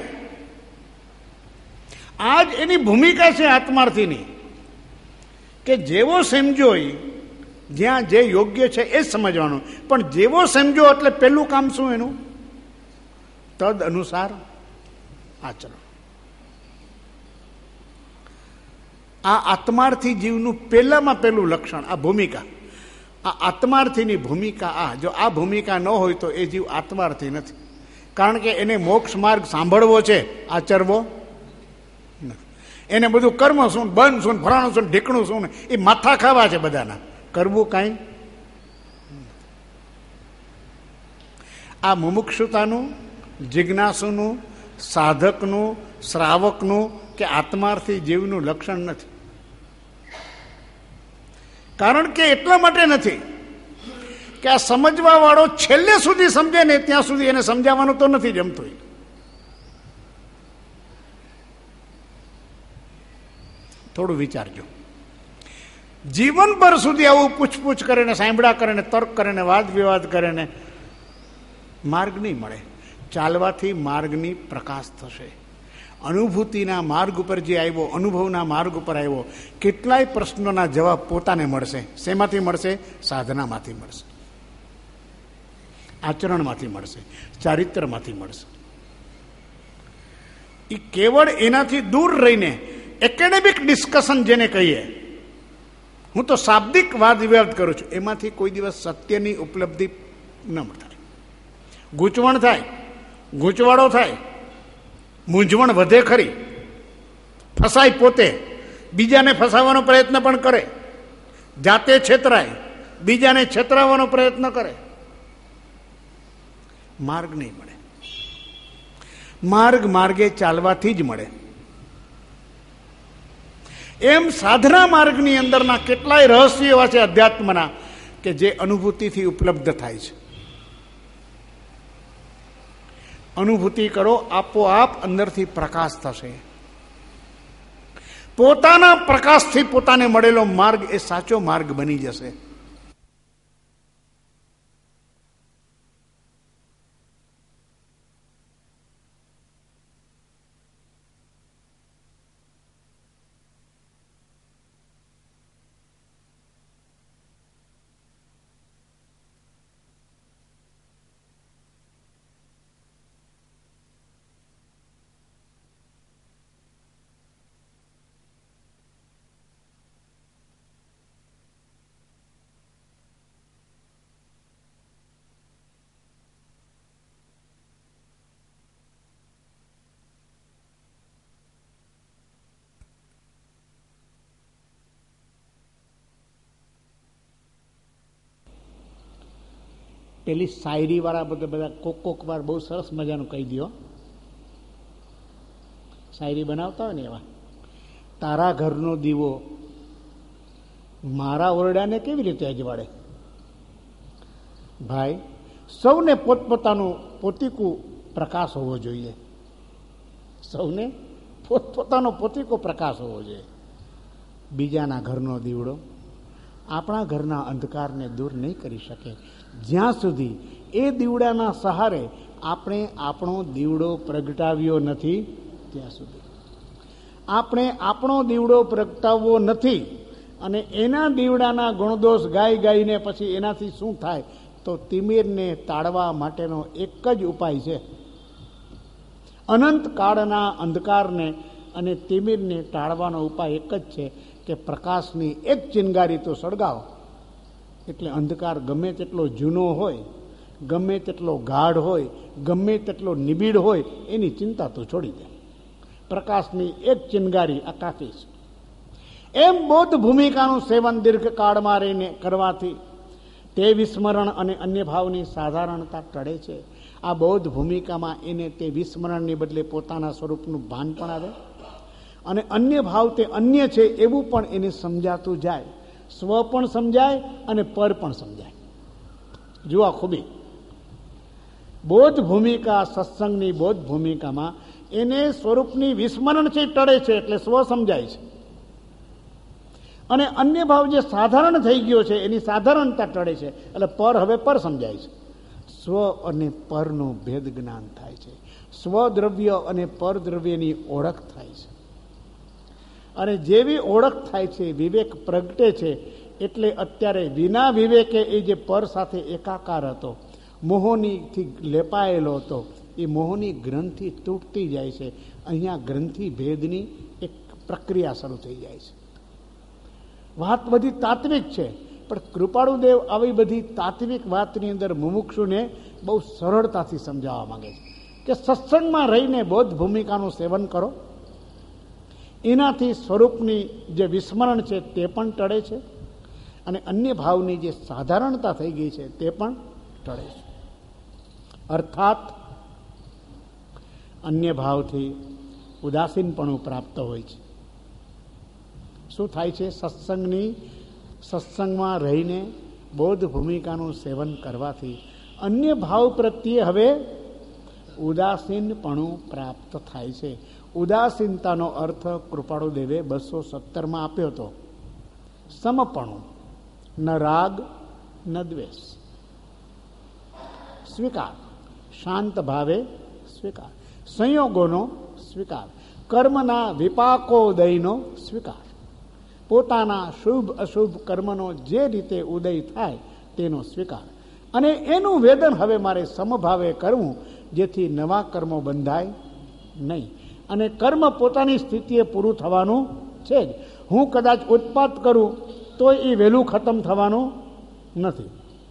આ જ એની ભૂમિકા છે આત્માર્થીની, કે જેવો સમજો જ્યાં જે યોગ્ય છે એ સમજવાનું. પણ જેવો સમજો એટલે પહેલું કામ શું એનું? તદ અનુસાર આચરણ. આ આત્માર્થી જીવનું પહેલામાં પહેલું લક્ષણ આ ભૂમિકા. આ આત્માર્થીની ભૂમિકા આ, જો આ ભૂમિકા ન હોય તો એ જીવ આત્માર્થી નથી. કારણ કે એને મોક્ષ માર્ગ સાંભળવો છે, આચરવો નથી. એને બધું કર્મ શું, બંધ શું, ફરાણું શું, ઢીકણું શું, એ માથા ખાવા છે બધાના, કરવું કાંઈ. આ મુમુક્ષુતાનું, જિજ્ઞાસુનું, સાધકનું, શ્રાવકનું કે આત્માર્થી જીવનું લક્ષણ નથી. કારણ કે એટલા માટે નથી કે આ સમજવા વાળો છેલ્લે સુધી સમજે ને ત્યાં સુધી એને સમજાવવાનું તો નથી જમતું. થોડું વિચારજો. જીવનભર સુધી આવું પૂછપૂછ કરે ને, સાંભળા કરે ને, તર્ક કરે ને, વાદ વિવાદ કરે ને, માર્ગ નહીં મળે. ચાલવાથી માર્ગની પ્રકાશ થશે. અનુભૂતિના માર્ગ ઉપર જે આવ્યો, અનુભવના માર્ગ ઉપર આવ્યો, કેટલાય પ્રશ્નોના જવાબ પોતાને મળશે. શેમાંથી મળશે? સાધનામાંથી મળશે, આચરણમાંથી મળશે, ચારિત્રમાંથી મળશે. એ કેવળ એનાથી દૂર રહીને એકેડેમિક ડિસ્કશન જેને કહીએ, હું તો શાબ્દિક વાદ વિવાદ કરું છું, એમાંથી કોઈ દિવસ સત્યની ઉપલબ્ધિ ન થાય. ગૂંચવણ થાય, ગૂંચવાડો થાય, મૂંઝવણ વધે ખરી, ફસાય પોતે, બીજાને ફસાવવાનો પ્રયત્ન પણ કરે, જાતે છેતરાય, બીજાને છેતરાવવાનો પ્રયત્ન કરે. માર્ગ નહીં મળે. માર્ગ માર્ગે ચાલવાથી જ મળે. એમ સાધના માર્ગની અંદરના કેટલાય રહસ્યો એવા છે અધ્યાત્મના કે જે અનુભૂતિથી ઉપલબ્ધ થાય છે. અનુભૂતિ કરો, આપોઆપ અંદરથી પ્રકાશ થશે. પોતાના પ્રકાશથી પોતાને મળેલો માર્ગ એ સાચો માર્ગ બની જશે. પેલી શાયરી વાળા બધા બધા કોક કોક વાર બહુ સરસ મજાનું કહી દો. શાયરી બનાવતા હોય ને એવા, તારા ઘરનો દીવો મારા ઓરડાને કેવી રીતે અજવાળે. ભાઈ, સૌને પોતપોતાનું પોતીકું પ્રકાશ હોવો જોઈએ. સૌને પોતપોતાનો પોતીકો પ્રકાશ હોવો જોઈએ. બીજાના ઘરનો દીવડો આપણા ઘરના અંધકારને દૂર નહીં કરી શકે જ્યાં સુધી એ દીવડાના સહારે આપણે આપણો દીવડો પ્રગટાવ્યો નથી. ત્યાં સુધી આપણે આપણો દીવડો પ્રગટાવવો નથી અને એના દીવડાના ગુણદોષ ગાઈ ગાઈને પછી એનાથી શું થાય તો તિમિરને તાળવા માટેનો એક જ ઉપાય છે. અનંત કાળના અંધકારને અને તિમિરને ટાળવાનો ઉપાય એક જ છે કે પ્રકાશની એક ચિનગારી તો સળગાવો. એટલે અંધકાર ગમે તેટલો જૂનો હોય, ગમે તેટલો ગાઢ હોય, ગમે તેટલો નિબીડ હોય, એની ચિંતા તો છોડી દે. પ્રકાશની એક ચિનગારી આ કાફી છે. એમ બૌદ્ધ ભૂમિકાનું સેવન દીર્ઘકાળમાં રહીને કરવાથી તે વિસ્મરણ અને અન્ય ભાવની સાધારણતા ટળે છે. આ બૌદ્ધ ભૂમિકામાં એને તે વિસ્મરણની બદલે પોતાના સ્વરૂપનું ભાન પણ આવે અને અન્ય ભાવ તે અન્ય છે એવું પણ એને સમજાતું જાય. સ્વ પણ સમજાય અને પર પણ સમજાય. જુઓ ખૂબી, બૌદ્ધ ભૂમિકા, સત્સંગની બૌદ્ધ ભૂમિકામાં એને સ્વરૂપની વિસ્મરણ છે ટળે છે એટલે સ્વ સમજાય છે અને અન્ય ભાવ જે સાધારણ થઈ ગયો છે એની સાધારણતા ટળે છે એટલે પર હવે પર સમજાય છે. સ્વ અને પરનું ભેદ જ્ઞાન થાય છે. સ્વદ્રવ્ય અને પરદ્રવ્યની ઓળખ થાય છે અને જેવી ઓળખ થાય છે વિવેક પ્રગટે છે. એટલે અત્યારે વિના વિવેકે એ જે પર સાથે એકાકાર હતો, મોહનીથી લેપાયેલો હતો, એ મોહની ગ્રંથિ તૂટતી જાય છે. અહીંયા ગ્રંથિ ભેદની એક પ્રક્રિયા શરૂ થઈ જાય છે. વાત બધી તાત્વિક છે પણ કૃપાળુદેવ આવી બધી તાત્વિક વાતની અંદર મુમુક્ષુને બહુ સરળતાથી સમજાવવા માંગે છે કે સત્સંગમાં રહીને બૌદ્ધ ભૂમિકાનું સેવન કરો. એનાથી સ્વરૂપની જે વિસ્મરણ છે તે પણ ટળે છે અને અન્ય ભાવની જે સાધારણતા થઈ ગઈ છે તે પણ ટળે છે. અર્થાત અન્ય ભાવથી ઉદાસીનપણું પ્રાપ્ત હોય છે. શું થાય છે? સત્સંગની સત્સંગમાં રહીને બૌદ્ધ ભૂમિકાનું સેવન કરવાથી અન્ય ભાવ પ્રત્યે હવે ઉદાસીનપણું પ્રાપ્ત થાય છે. ઉદાસીનતાનો અર્થ કૃપાળુદેવે બસો સત્તરમાં આપ્યો હતો. સમપણું, ન રાગ ન દ્વેષ, સ્વીકાર. શાંત ભાવે સ્વીકાર, સંયોગોનો સ્વીકાર, કર્મના વિપાકોદયનો સ્વીકાર, પોતાના શુભ અશુભ કર્મનો જે રીતે ઉદય થાય તેનો સ્વીકાર, અને એનું વેદન હવે મારે સમભાવે કરવું, જેથી નવા કર્મો બંધાય નહીં. અને કર્મ પોતાની સ્થિતિએ પૂરું થવાનું છે જ. હું કદાચ ઉત્પાત કરું તો એ વહેલું ખતમ થવાનું નથી.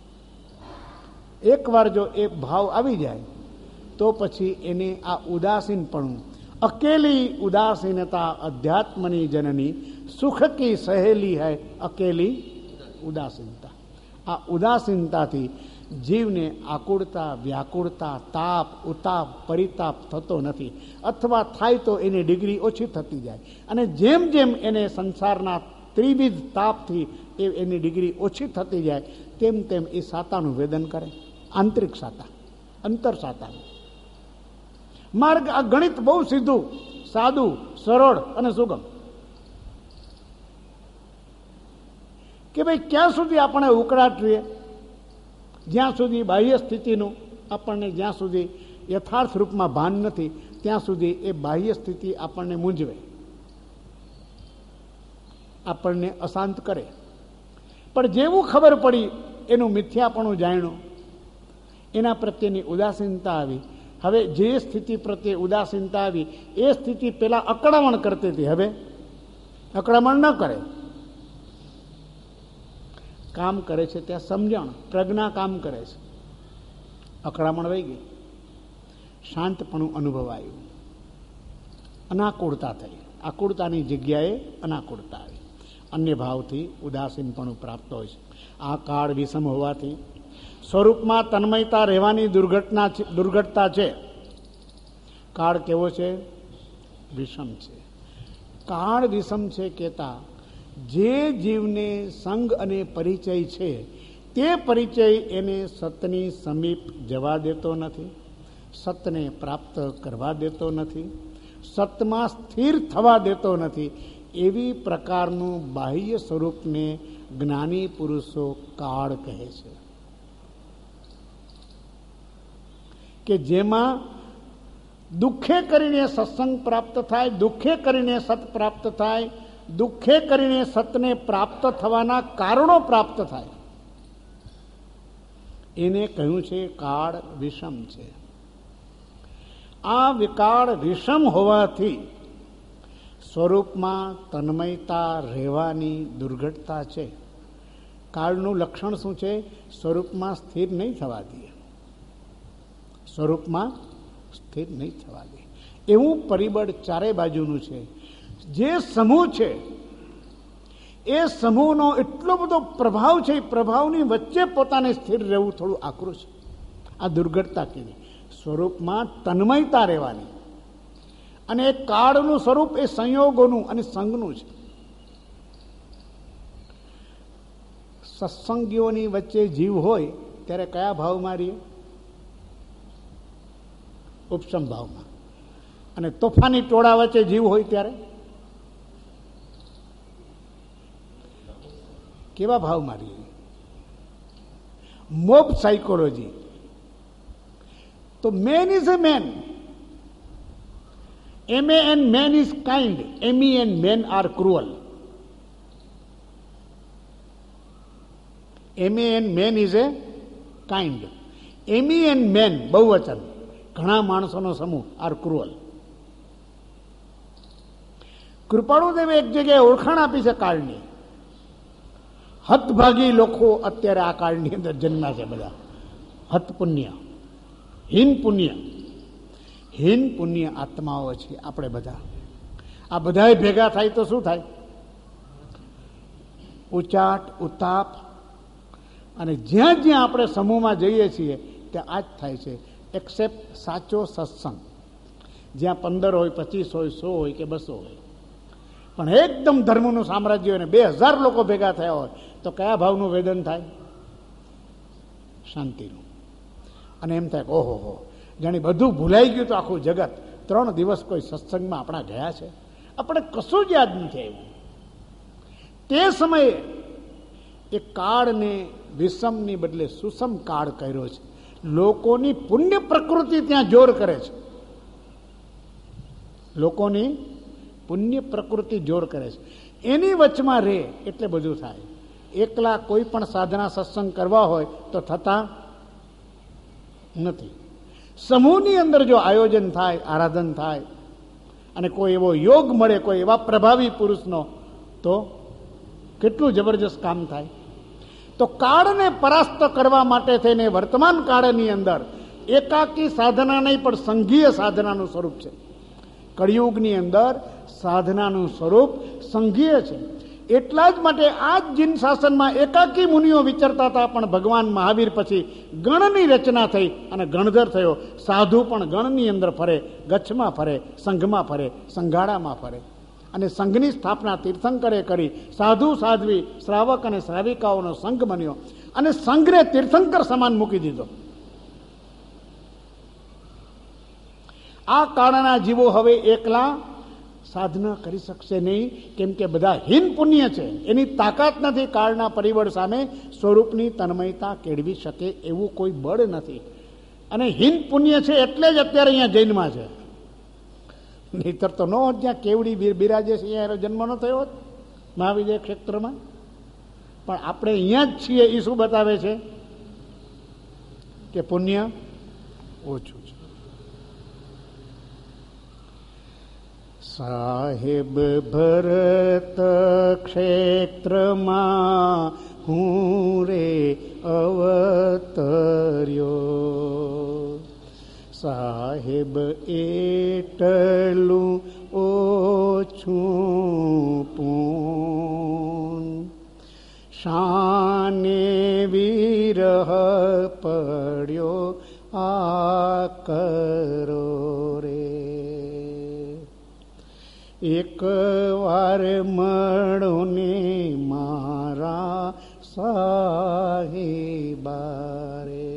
એકવાર જો એ ભાવ આવી જાય તો પછી એને આ ઉદાસીનપણું, અકેલી ઉદાસીનતા અધ્યાત્મની જનની, સુખ કી સહેલી હૈ અકેલી ઉદાસીનતા. આ ઉદાસીનતાથી જીવને આકુળતા, વ્યાકુળતા, તાપ, ઉતાપ, પરિતાપ થતો નથી, અથવા થાય તો એની ડિગ્રી ઓછી થતી જાય. અને જેમ જેમ એને સંસારના ત્રિવિધ તાપથી એ એની ડિગ્રી ઓછી થતી જાય તેમ તેમ એ સાતાનું વેદન કરે, આંતરિક સાતા, અંતર સાતાનું માર્ગ. આ ગણિત બહુ સીધું, સાદું, સરળ અને સુગમ. કે ભાઈ ક્યાં સુધી આપણે ઉકળાટ રહીએ, જ્યાં સુધી બાહ્ય સ્થિતિનું આપણને જ્યાં સુધી યથાર્થ રૂપમાં ભાન નથી ત્યાં સુધી એ બાહ્ય સ્થિતિ આપણને મૂંઝવે, આપણને અશાંત કરે. પણ જેવું ખબર પડી એનું મિથ્યાપણું જાણ્યું, એના પ્રત્યેની ઉદાસીનતા આવી. હવે જે સ્થિતિ પ્રત્યે ઉદાસીનતા આવી એ સ્થિતિ પેલા અકળામણ કરતી હતી, હવે અકળામણ ન કરે, કામ કરે છે ત્યાં સમજણ, પ્રજ્ઞા કામ કરે છે. અકળામણ વહી ગઈ, શાંતપણું અનુભવાયું, અનાકૂળતા થઈ. આકૂળતાની જગ્યાએ અનાકૂળતા આવી, અન્ય ભાવથી ઉદાસીનપણું પ્રાપ્ત હોય છે. આ કાળ વિષમ હોવાથી સ્વરૂપમાં તન્મયતા રહેવાની દુર્ઘટના દુર્ઘટતા છે. કાળ કેવો છે? વિષમ છે. કાળ વિષમ છે કહેતા જે જીવને સંગ અને પરિચય છે તે પરિચય એને સતની સમીપ જવા દેતો નથી, સતને પ્રાપ્ત કરવા દેતો નથી, સતમાં સ્થિર થવા દેતો નથી. એવી પ્રકારનું બાહ્ય સ્વરૂપને જ્ઞાની પુરુષો કાળ કહે છે, કે જેમાં દુઃખે કરીને સત્સંગ પ્રાપ્ત થાય, દુઃખે કરીને સત પ્રાપ્ત થાય, દુઃખે કરીને સતને પ્રાપ્ત થવાના કારણો પ્રાપ્ત થાય. એને કહ્યું છે કાળ વિષમ છે. આ વિકાળ વિષમ હોવાથી સ્વરૂપમાં તન્મયતા રહેવાની દુર્ઘટતા છે. કાળનું લક્ષણ શું છે? સ્વરૂપમાં સ્થિર નહીં થવા દે, સ્વરૂપમાં સ્થિર નહીં થવા દે. એવું પરિબળ ચારે બાજુનું છે. જે સમૂહ છે એ સમૂહનો એટલો બધો પ્રભાવ છે, પ્રભાવની વચ્ચે પોતાને સ્થિર રહેવું થોડું આકરું છે. આ દુર્ઘટતા કેવી? સ્વરૂપમાં તન્મયતા રહેવાની. અને એ કાળનું સ્વરૂપ એ સંયોગોનું અને સંગનું છે. સત્સંગીઓની વચ્ચે જીવ હોય ત્યારે કયા ભાવમાં રહીએ? ઉપસમ ભાવમાં. અને તોફાની ટોળા વચ્ચે જીવ હોય ત્યારે કેવા ભાવમાં રહીએ? Mob psychology. તો man is a man. M A N man is kind, M E N men are cruel. M A N man is a kind, M E N men બહુવચન, ઘણા માણસોનો સમૂહ આર ક્રુઅલ. કૃપાળુદેવે એક જગ્યાએ ઓળખાણ આપી છે કાળની. હતભાગી લોકો અત્યારે આ કાળની અંદર જન્મ્યા છે બધા. હત પુણ્ય, હીન પુણ્ય, હીન પુણ્ય આત્માઓ છે આપણે બધા. આ બધા ભેગા થાય તો શું થાય? ઉચાટ, ઉતાપ. અને જ્યાં જ્યાં આપણે સમૂહમાં જઈએ છીએ ત્યાં આ જ થાય છે. એક્સેપ્ટ સાચો સત્સંગ, જ્યાં પંદર હોય, પચીસ હોય, સો હોય કે બસો હોય. પણ એકદમ ધર્મનું સામ્રાજ્ય હોય ને બે હજાર લોકો ભેગા થયા હોય તો કયા ભાવનું વેદન થાય? શાંતિનું. અને એમ થાય ઓહો હો, જાણે બધું ભૂલાઈ ગયું તો આખું જગત. ત્રણ દિવસ કોઈ સત્સંગમાં આપણા ગયા છે, આપણે કશું જ યાદ નથી આવ્યું. તે સમયે એ કાળને વિષમની બદલે સુષમ કાળ કર્યો છે. લોકોની પુણ્ય પ્રકૃતિ ત્યાં જોર કરે છે. લોકોની પુણ્ય પ્રકૃતિ જોર કરે છે. એની વચમાં રહે એટલે બધું થાય. એકલા કોઈ પણ સાધના સત્સંગ કરવા હોય તો થતા નથી. સમૂહની અંદર જો આયોજન થાય, આરાધન થાય અને કોઈ એવો યોગ મળે, કોઈ એવા પ્રભાવી પુરુષનો, તો કેટલું જબરજસ્ત કામ થાય. તો કાળને પરાસ્ત કરવા માટે થઈને વર્તમાન કાળની અંદર એકાકી સાધના નહીં પણ સંઘીય સાધનાનું સ્વરૂપ છે. કળિયુગની અંદર સાધનાનું સ્વરૂપ સંઘીય છે. એટલા જ માટે આ જ જીન શાસનમાં એકાકી મુનિઓ વિચરતા હતા, પણ ભગવાન મહાવીર પછી ગણની રચના થઈ અને ગણધર થયો. સાધુ પણ ગણની અંદર ફરે, ગચ્છમાં ફરે, સંઘમાં ફરે, સંઘાડામાં ફરે. અને સંઘની સ્થાપના તીર્થંકરે કરી. સાધુ સાધ્વી, શ્રાવક અને શ્રાવિકાઓનો સંઘ બન્યો અને સંઘને તીર્થંકર સમાન મૂકી દીધો. આ કાળના જીવો હવે એકલા સાધના કરી શકશે નહીં, કેમ કે બધા હીન પુણ્ય છે. એની તાકાત નથી કાળના પરિબળ સામે સ્વરૂપની તન્મયતા કેળવી શકે એવું કોઈ બળ નથી. અને હીન પુણ્ય છે એટલે જ અત્યારે અહીંયા જૈનમાં છે. નહીતર તો નો જ્યાં કેવડી બિરાજે છે અહીંયા જન્મ ન થયો હોત મહાવિજય ક્ષેત્રમાં. પણ આપણે અહીંયા જ છીએ એ શું બતાવે છે કે પુણ્ય ઓછું છે. સાહેબ ભરત ક્ષેત્રમાં હું રે અવતર્યો, સાહેબ એટલું ઓછું પૂન, શાને વિરહ પડ્યો આ કરો રે. એક વાર મળો ને મારા સાહેબારે.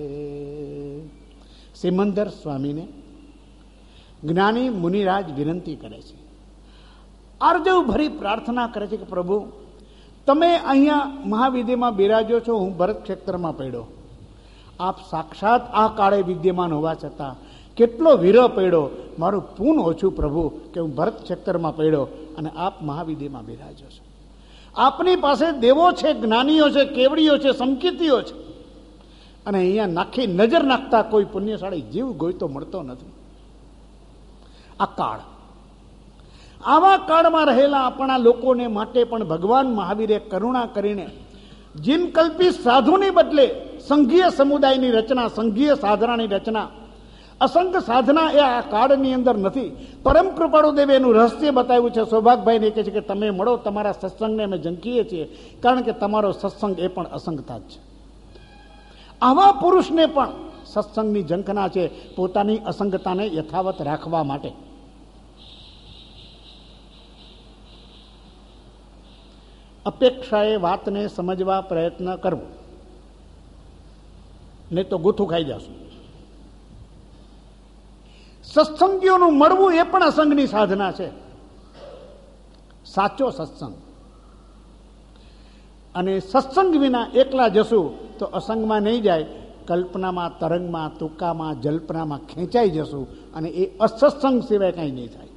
સિમંદર સ્વામીને જ્ઞાની મુનિરાજ વિનંતી કરે છે, આર્જવ ભરી પ્રાર્થના કરે છે કે પ્રભુ તમે અહીંયા મહાવિદ્યમાં બિરાજો છો, હું ભરત ક્ષેત્રમાં પડ્યો. આપ સાક્ષાત આ કાળે વિદ્યમાન હોવા છતાં કેટલો વિરહ પડ્યો, મારું પૂન ઓછું પ્રભુ કે હું ભરત ક્ષેત્રમાં પડ્યો અને આપ મહાવિદ્યમાં બિરાજો છો. આપની પાસે દેવો છે, જ્ઞાનીઓ છે, કેવડીઓ છે, સમકીતીઓ છે, અને અહીંયા નાખી નજર નાખતા કોઈ પુણ્યશાળી જીવ ગોઈતો મળતો નથી. આ કાળ, આવા કાળમાં રહેલા આપણા લોકોને માટે પણ ભગવાન મહાવીરે કરુણા કરીને જીન કલ્પી સાધુની બદલે સંઘીય સમુદાયની રચના, સંઘીય સાધનાની રચના, અસંગ સાધના એ આ કાળની અંદર નથી. પરમ કૃપાળુ દેવે એનું રહસ્ય બતાવ્યું છે. સૌભાગભાઈને કહે છે કે તમે મળો, તમારા સત્સંગને અમે ઝંખીએ છીએ, કારણ કે તમારો સત્સંગ એ પણ અસંગતા જ છે. આવા પુરુષને પણ સત્સંગની ઝંખના છે, પોતાની અસંગતાને યથાવત રાખવા માટે. અપેક્ષાએ વાતને સમજવા પ્રયત્ન કરવો, નહીં તો ગૂથું ખાઈ જશું. સત્સંગીઓનું મળવું એ પણ અસંગની સાધના છે, સાચો સત્સંગ. અને સત્સંગ વિના એકલા જશું તો અસંગમાં નહીં જાય, કલ્પનામાં, તરંગમાં, તુકામાં, જલ્પનામાં ખેંચાઈ જશું અને એ અસત્સંગ સિવાય કંઈ નહીં થાય.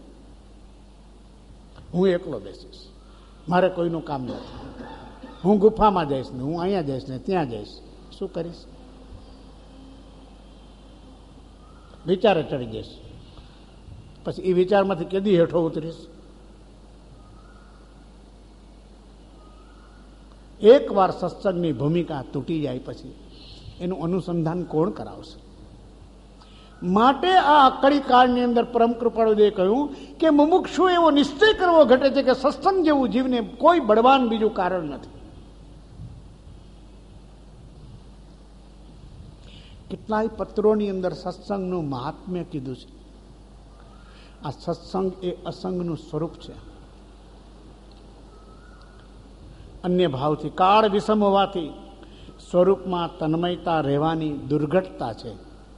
હું એકલો બેસીશ, મારે કોઈનું કામ નથી, હું ગુફામાં જઈશ ને હું અહીંયા જઈશ ને ત્યાં જઈશ, શું કરીશ? વિચારે ચડી જઈશ, પછી એ વિચારમાંથી કેદી હેઠો ઉતરીશ? એક વાર સત્સંગની ભૂમિકા તૂટી જાય પછી એનું અનુસંધાન કોણ કરાવશે? માટે આ અકડી કાળની અંદર પરમ કૃપાળુદેવે કહ્યું કે મુમુક્ષુ એવો નિશ્ચય કરવો ઘટે છે કે સત્સંગ જેવું જીવને કોઈ બળવાન બીજું કારણ નથી. કેટલાય પત્રોની અંદર સત્સંગનું મહાત્મ્ય કીધું છે. આ સત્સંગ એ અસંગનું સ્વરૂપ છે. અન્ય ભાવથી, કાળ વિષમ હોવાથી સ્વરૂપમાં તન્મયતા રહેવાની દુર્ઘટતા છે.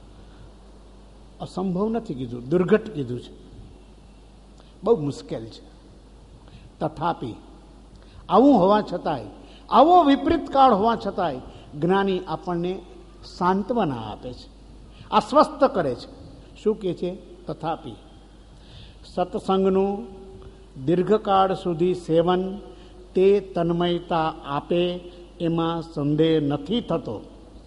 અસંભવ નથી કીધું, દુર્ઘટ કીધું છે. બહુ મુશ્કેલ છે. તથાપી આવું હોવા છતાંય, આવો વિપરીત કાળ હોવા છતાંય જ્ઞાની આપણને સાંત્વના આપે છે. આશ્વસ્ત કરે છે. શું કહે છે? તથાપી સત્સંગનું દીર્ઘકાળ સુધી સેવન તે તન્મયતા આપે એમાં સંદેહ નથી થતો.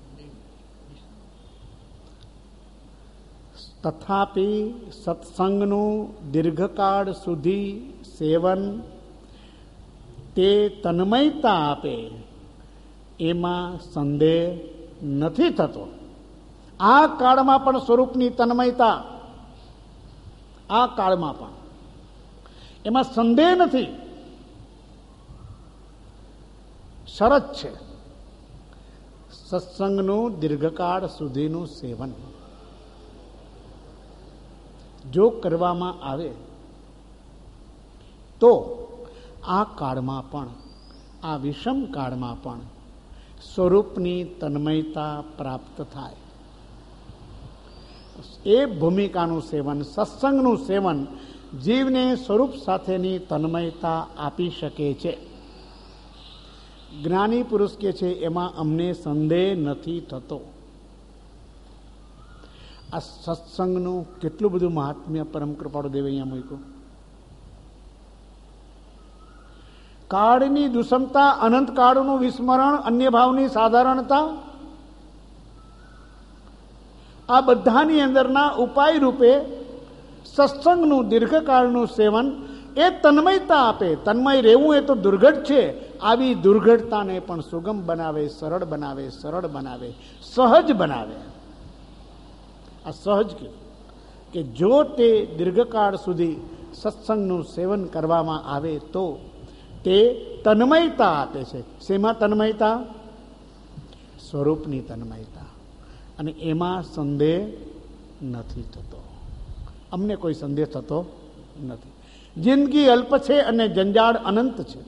તથાપી સત્સંગનું દીર્ઘકાળ સુધી સેવન તે તન્મયતા આપે એમાં સંદેહ નથી થતો. આ કાળમાં પણ સ્વરૂપની તન્મયતા, આ કાળમાં પણ એમાં સંદેહ નથી. શરત છે સત્સંગનું દીર્ઘકાળ સુધીનું સેવન જો કરવામાં આવે તો આ કાળમાં પણ, આ વિષમ કાળમાં પણ સ્વરૂપની તન્મયતા પ્રાપ્ત થાય. એ ભૂમિકાનું સેવન, સત્સંગનું સેવન જીવને સ્વરૂપ સાથેની તન્મયતા આપી શકે છે. જ્ઞાની પુરુષ કે છે એમાં અમને સંદેહ નથી થતો. આ સત્સંગનું કેટલું બધું મહાત્મ્ય પરમ કૃપાળુ દેવે અહીંયા મૂક્યું. કાળની દુષમતા, અનંત કાળનું વિસ્મરણ, અન્ય ભાવની સાધારણતા, આ બધાની અંદરના ઉપાય રૂપે સત્સંગનું દીર્ઘકાળનું સેવન એ તન્મયતા આપે. તન્મય રહેવું એ તો દુર્ઘટ છે. આવી દુર્ઘટતાને પણ સુગમ બનાવે, સરળ બનાવે, સરળ બનાવે, સહજ બનાવે. આ સહજ કે કે જો તે દીર્ઘકાળ સુધી સત્સંગનું સેવન કરવામાં આવે તો તે તન્મયતા આપે છે. શેમાં તન્મયતા? સ્વરૂપની તન્મયતા. અને એમાં સંદેહ નથી થતો. અમને કોઈ સંદેહ થતો નથી. જિંદગી અલ્પ છે અને જંજાળ અનંત છે.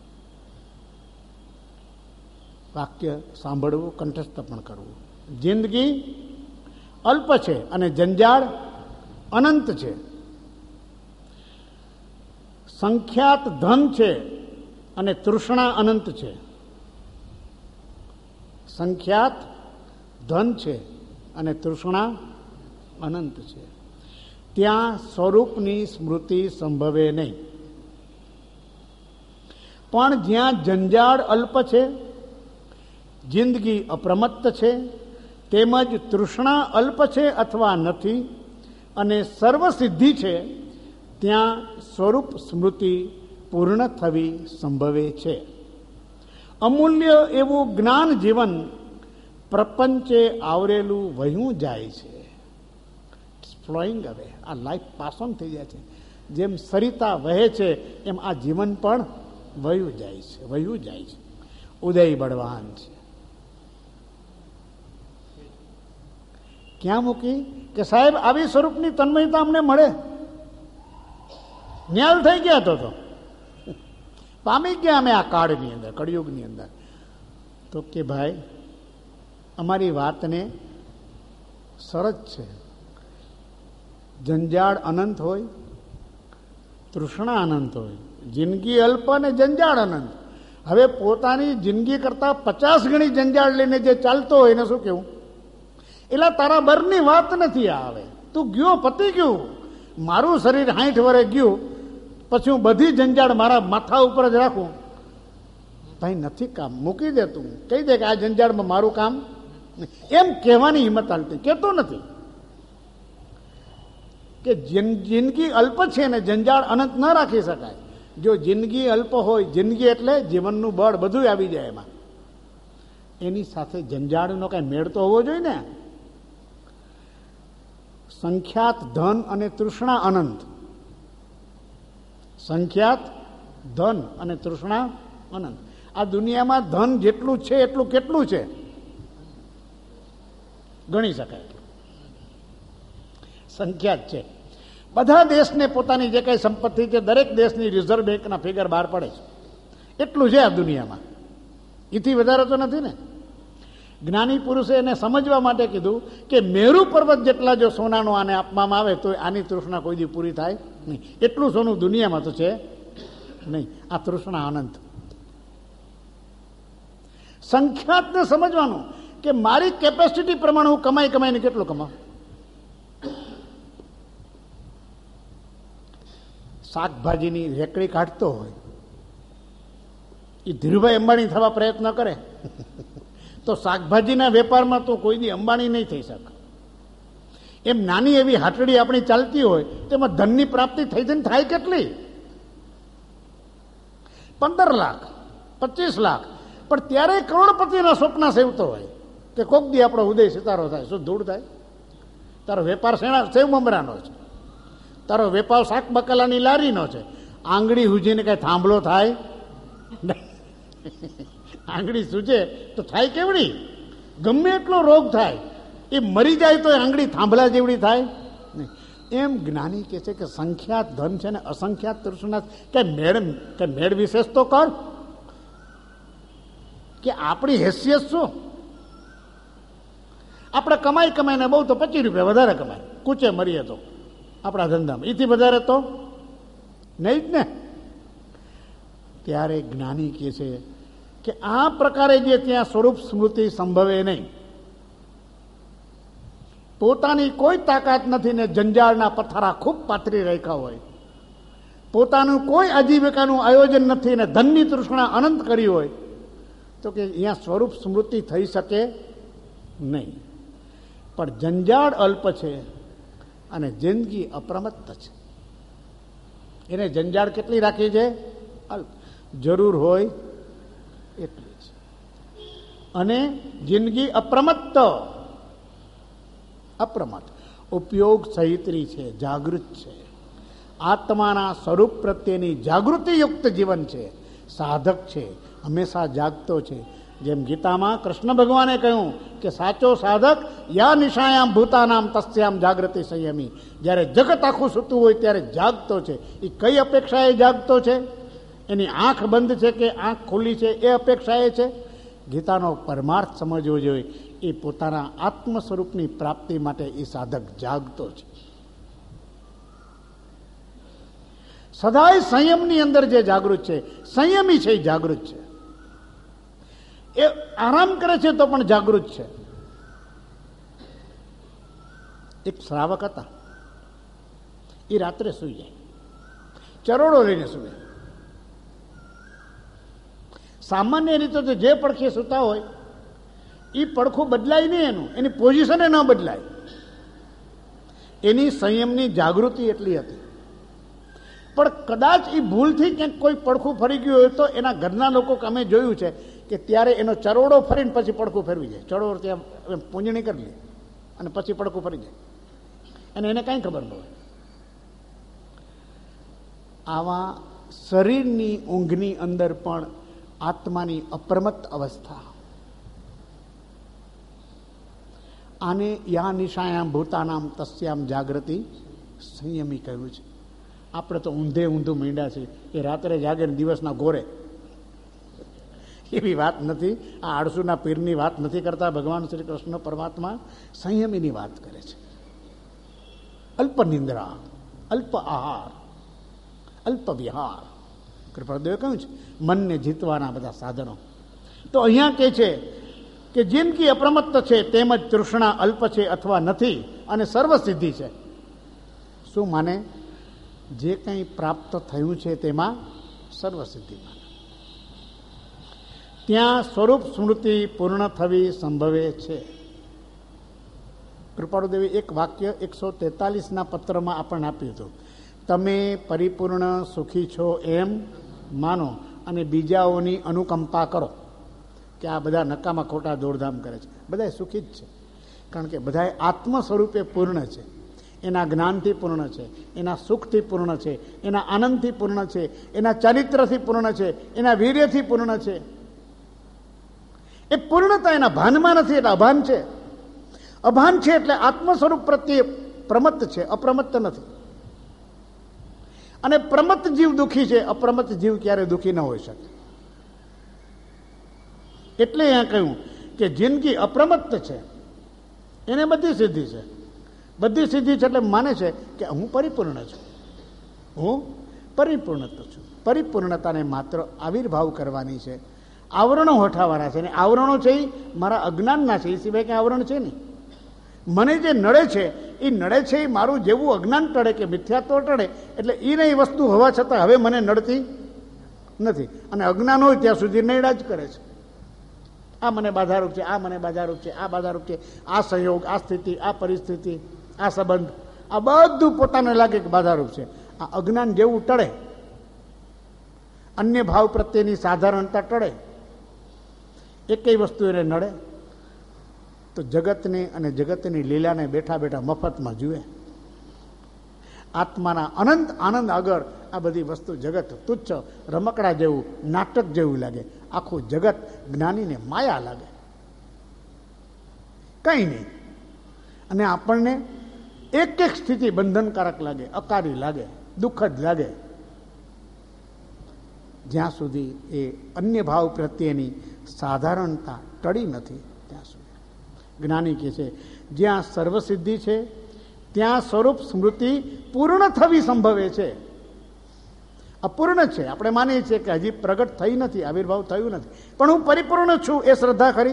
વાક્ય સાંભળવું, કંઠસ્થ પણ કરવું. જિંદગી અલ્પ છે અને જંજાળ અનંત છે. સંખ્યાત ધન છે અને તૃષ્ણા અનંત છે. સંખ્યાત ધન છે અને તૃષ્ણા અનંત છે. ત્યાં સ્વરૂપની સ્મૃતિ સંભવે નહીં. પણ જ્યાં જંજાળ અલ્પ છે, જિંદગી અપ્રમત્ત છે, તેમજ તૃષ્ણા અલ્પ છે અથવા નથી અને સર્વસિદ્ધિ છે, ત્યાં સ્વરૂપ સ્મૃતિ પૂર્ણ થવી સંભવે છે. અમૂલ્ય એવું જ્ઞાન જીવન પ્રપંચે આવરેલું વહ્યું જાય છે. ફ્લોઈંગ હવે આ લાઈફ પાસ ઓન થઈ જાય છે. જેમ સરિતા વહે છે એમ આ જીવન પણ વહ્યું જાય છે, વહ્યું જાય છે. ઉદય બળવાન છે. ક્યાં મૂકી કે સાહેબ આવી સ્વરૂપની તન્મયતા અમને મળે. ન્યાલ થઈ ગયા તો તો પામી ગયા અમે આ કાળની અંદર, કળિયુગની અંદર. તો કે ભાઈ અમારી વાતને સરળ છે. જંજાળ અનંત હોય, તૃષ્ણા અનંત હોય, જિંદગી અલ્પ અને જંજાળ અનંત. હવે પોતાની જિંદગી કરતા પચાસ ગણી જંજાળ લઈને જે ચાલતો હોય એને શું કેવું? એટલે તારા બરની વાત નથી આ. હવે તું ગયો, પતી ગયું. મારું શરીર સાઠ વરે ગયું, પછી હું બધી જંજાળ મારા માથા ઉપર જ રાખું. ભાઈ નથી કામ, મૂકી દે. તું કહી દે કે આ જંજાળમાં મારું કામ એમ કહેવાની હિંમત હાલતી, કહેતો નથી. કે જિંદગી અલ્પ છે ને જંજાળ અનંત ન રાખી શકાય. જો જિંદગી અલ્પ હોય, જિંદગી એટલે જીવનનું બળ બધું આવી જાય એમાં, એની સાથે જંજાળનો કઈ મેળ તો હોવો જોઈએ ને. સંખ્યાત ધન અને તૃષ્ણા અનંત. સંખ્યાત ધન અને તૃષ્ણા અનંત. આ દુનિયામાં ધન જેટલું છે એટલું કેટલું છે ગણી શકાય. સંખ્યાત છે. બધા દેશને પોતાની જે કઈ સંપત્તિ છે, દરેક દેશની રિઝર્વ બેંકના ફિગર બહાર પડે છે. એટલું છે આ દુનિયામાં. એથી વધારે તો નથી ને. જ્ઞાની પુરુષે એને સમજવા માટે કીધું કે મેરુ પર્વત જેટલા જો સોનાનું આને આપવામાં આવે તો આની તૃષ્ણા કોઈ દી પૂરી થાય નહીં. એટલું સોનું દુનિયામાં તો છે નહીં. આ તૃષ્ણા અનંત. સંખ્યાતને સમજવાનું કે મારી કેપેસિટી પ્રમાણે હું કમાઈ કમાઈને કેટલું કમાઉં. શાકભાજીની રેકડી કાઢતો હોય, એ ધીરુભાઈ અંબાણી થવા પ્રયત્ન કરે તો શાકભાજીના વેપારમાં તો કોઈ દી અંબાણી નહીં થઈ શકે. એમ નાની એવી હાટડી આપણી ચાલતી હોય તેમાં ધનની પ્રાપ્તિ થઈ થઈને થાય કેટલી? પંદર લાખ પચીસ લાખ. પણ ત્યારે કરોડપતિના સ્વપ્ન સેવતો હોય કે કોક દી આપણો ઉદય સિતારો થાય. શું ધૂળ થાય? તારો વેપાર શેણા સેવ મમરાનો છે, તારો વેપાર શાક બકાલાની લારીનો છે. આંગળી હુજીને કઈ થાંભલો થાય? આંગળી સૂજે તો થાય કેવડી? ગમે એટલો રોગ થાય, એ મરી જાય તો આંગળી થાંભલા જેવડી થાય નહીં. એમ જ્ઞાની કે છે કે સંખ્યાત ધન છે ને અસંખ્યાત તૃષ્ણા કે મેળ કે મેળ વિશેષ તો કર, કે આપણી હેસિયત શું? આપણે કમાઈ કમાઈને બહુ તો પચીસ રૂપિયા વધારે કમાય, કૂચે મરીએ તો આપણા ધંધામાં, એથી વધારે તો નહીં જ ને. ત્યારે જ્ઞાની કહે છે કે આ પ્રકારે જે ત્યાં સ્વરૂપ સ્મૃતિ સંભવે નહીં, પોતાની કોઈ તાકાત નથી ને જંજાળના પથ્થરા ખૂબ પાથરી રાખ્યા હોય, પોતાનું કોઈ આજીવિકાનું આયોજન નથી ને ધનની તૃષ્ણા અનંત કરી હોય, તો કે અહીંયા સ્વરૂપ સ્મૃતિ થઈ શકે નહીં. પણ જંજાળ અલ્પ છે અને જિંદગી અપ્રમત્ત છે. એને જંજાળ કેટલી રાખી છે? અલ્પ. જરૂર હોય એટલી જ. અને જિંદગી અપ્રમત્ત, અપ્રમત્ત ઉપયોગ સહિતરી છે, જાગૃત છે. આત્માના સ્વરૂપ પ્રત્યેની જાગૃતિયુક્ત જીવન છે, સાધક છે, હંમેશા જાગતો છે. જેમ ગીતામાં કૃષ્ણ ભગવાને કહ્યું કે સાચો સાધક યા નિશાયામ ભૂતાનામ તસ્યામ જાગૃતિ સંયમી. જ્યારે જગત આખું સૂતું હોય ત્યારે જાગતો છે. એ કઈ અપેક્ષાએ જાગતો છે? એની આંખ બંધ છે કે આંખ ખુલ્લી છે એ અપેક્ષાએ છે? ગીતાનો પરમાર્થ સમજવો જોઈએ. એ પોતાના આત્મ સ્વરૂપની પ્રાપ્તિ માટે એ સાધક જાગતો છે. સદાય સંયમની અંદર જે જાગૃત છે, સંયમી છે, એ જાગૃત છે. એ આરામ કરે છે તો પણ જાગૃત છે. એક શ્રાવક હતા, એ રાત્રે સૂઈ જાય, ચરોડો લઈને સૂવે. સામાન્ય રીતે તો જે પડખે સૂતા હોય એ પડખું બદલાય નહીં, એનું એની પોઝિશન ન બદલાય. એની સંયમની જાગૃતિ એટલી હતી. પણ કદાચ એ ભૂલથી ક્યાંક કોઈ પડખું ફરી ગયું હોય તો એના ઘરના લોકો અમે જોયું છે કે ત્યારે એનો ચરોડો ફરીને પછી પડખું ફેરવી જાય. ચરોડો ત્યાં પૂંજણી કરી લે અને પછી પડખું ફરી જાય, અને એને કાંઈ ખબર ન હોય. આવા શરીરની ઊંઘની અંદર પણ આત્માની અપ્રમત્ત અવસ્થા, આને યા નિશાયામ ભૂતાનામ તસ્યામ જાગૃતિ સંયમી કહ્યું છે. આપણે તો ઊંધે ઊંધું મીંડા છે એ રાત્રે જાગે ને દિવસના ગોરે, એવી વાત નથી. આ આળસુના પીરની વાત નથી કરતા. ભગવાન શ્રી કૃષ્ણ પરમાત્મા સંયમીની વાત કરે છે. અલ્પ નિંદ્રા, અલ્પ આહાર, અલ્પ વિહાર. કૃપાદેવે કહ્યું છે મનને જીતવાના બધા સાધનો. તો અહીંયા કહે છે કે જિંદગી અપ્રમત્ત છે, તેમજ તૃષ્ણા અલ્પ છે અથવા નથી, અને સર્વસિદ્ધિ છે. શું માને? જે કંઈ પ્રાપ્ત થયું છે તેમાં સર્વસિદ્ધિ માને. ત્યાં સ્વરૂપ સ્મૃતિ પૂર્ણ થવી સંભવે છે. કૃપાળુદેવી એક વાક્ય એકસો તેતાલીસના પત્રમાં આપણને આપ્યું હતું, તમે પરિપૂર્ણ સુખી છો એમ માનો અને બીજાઓની અનુકંપા કરો. કે આ બધા નકામા ખોટા દોડધામ કરે છે, બધા સુખી જ છે, કારણ કે બધા આત્મ સ્વરૂપે પૂર્ણ છે. એના જ્ઞાનથી પૂર્ણ છે, એના સુખથી પૂર્ણ છે, એના આનંદથી પૂર્ણ છે, એના ચારિત્રથી પૂર્ણ છે, એના વીર્યથી પૂર્ણ છે. એ પૂર્ણતા એના ભાનમાં નથી એટલે અભાન છે. અભાન છે એટલે આત્મ સ્વરૂપ પ્રત્યે પ્રમત્ત છે, અપ્રમત્ત નથી. અને પ્રમત્ત જીવ દુઃખી છે, અપ્રમત્ત જીવ ક્યારે દુઃખી ન હોઈ શકે. એટલે અહીંયા કહ્યું કે જિંદગી અપ્રમત્ત છે, એને બધી સિદ્ધિ છે. બધી સિદ્ધિ છે એટલે માને છે કે હું પરિપૂર્ણ છું, હું પરિપૂર્ણ છું. પરિપૂર્ણતાને માત્ર આવિર્ભાવ કરવાની છે, આવરણો હટાવવાના છે. અને આવરણો છે એ મારા અજ્ઞાનના છે, એ સિવાય કંઈ આવરણ છે નહીં. મને જે નડે છે એ નડે છે એ મારું જેવું અજ્ઞાન ટળે કે મિથ્યાત્વ ટળે, એટલે એ નહીં વસ્તુ હોવા છતાં હવે મને નડતી નથી. અને અજ્ઞાન હોય ત્યાં સુધી નડ્યા જ કરે છે. આ મને બાધારૂપ છે, આ મને બાધારૂપ છે, આ બાધારૂપ છે, આ સંયોગ, આ સ્થિતિ, આ પરિસ્થિતિ, આ સંબંધ, આ બધું પોતાને લાગે કે બાધારૂપ છે. આ અજ્ઞાન જેવું ટળે, અન્ય ભાવ પ્રત્યેની સાધારણતા ટળે, એકેય વસ્તુ એને નડે તો જગતને અને જગતની લીલાને બેઠા બેઠા મફતમાં જુએ. આત્માના અનંત આનંદ આગળ આ બધી વસ્તુ જગત તુચ્છ રમકડા જેવું, નાટક જેવું લાગે. આખું જગત જ્ઞાનીને માયા લાગે, કંઈ નહીં. અને આપણને એક એક સ્થિતિ બંધનકારક લાગે, અકારી લાગે, દુઃખદ લાગે, જ્યાં સુધી એ અન્ય ભાવ પ્રત્યેની સાધારણતા ટળી નથી ત્યાં સુધી. જ્ઞાની કહે છે જ્યાં સર્વસિદ્ધિ છે ત્યાં સ્વરૂપ સ્મૃતિ પૂર્ણ થવી સંભવે છે. અપૂર્ણ છે, આપણે માનીએ છીએ કે હજી પ્રગટ થઈ નથી, આવિર્ભાવ થયું નથી, પણ હું પરિપૂર્ણ છું એ શ્રદ્ધા ખરી?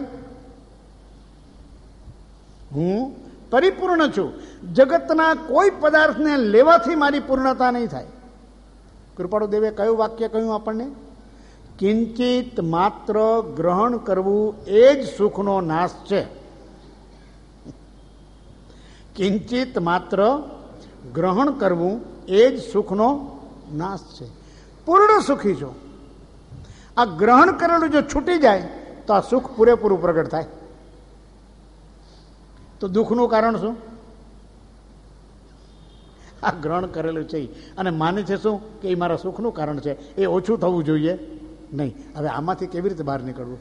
હું પરિપૂર્ણ છું. જગતના કોઈ પદાર્થને લેવાથી મારી પૂર્ણતા નહીં થાય. કૃપાળુ દેવે કયું વાક્ય કહ્યું આપણને? કિંચિત માત્ર ગ્રહણ કરવું એ જ સુખનો નાશ છે. કિંચિત માત્ર ગ્રહણ કરવું એ જ સુખનો નાશ છે. પૂર્ણ સુખી છું. આ ગ્રહણ કરેલું જો છૂટી જાય તો આ સુખ પૂરેપૂરું પ્રગટ થાય. તો દુઃખનું કારણ શું? આ ગ્રહણ કરેલું છે અને માને છે શું કે એ મારા સુખનું કારણ છે, એ ઓછું થવું જોઈએ નહીં. હવે આમાંથી કેવી રીતે બહાર નીકળવું?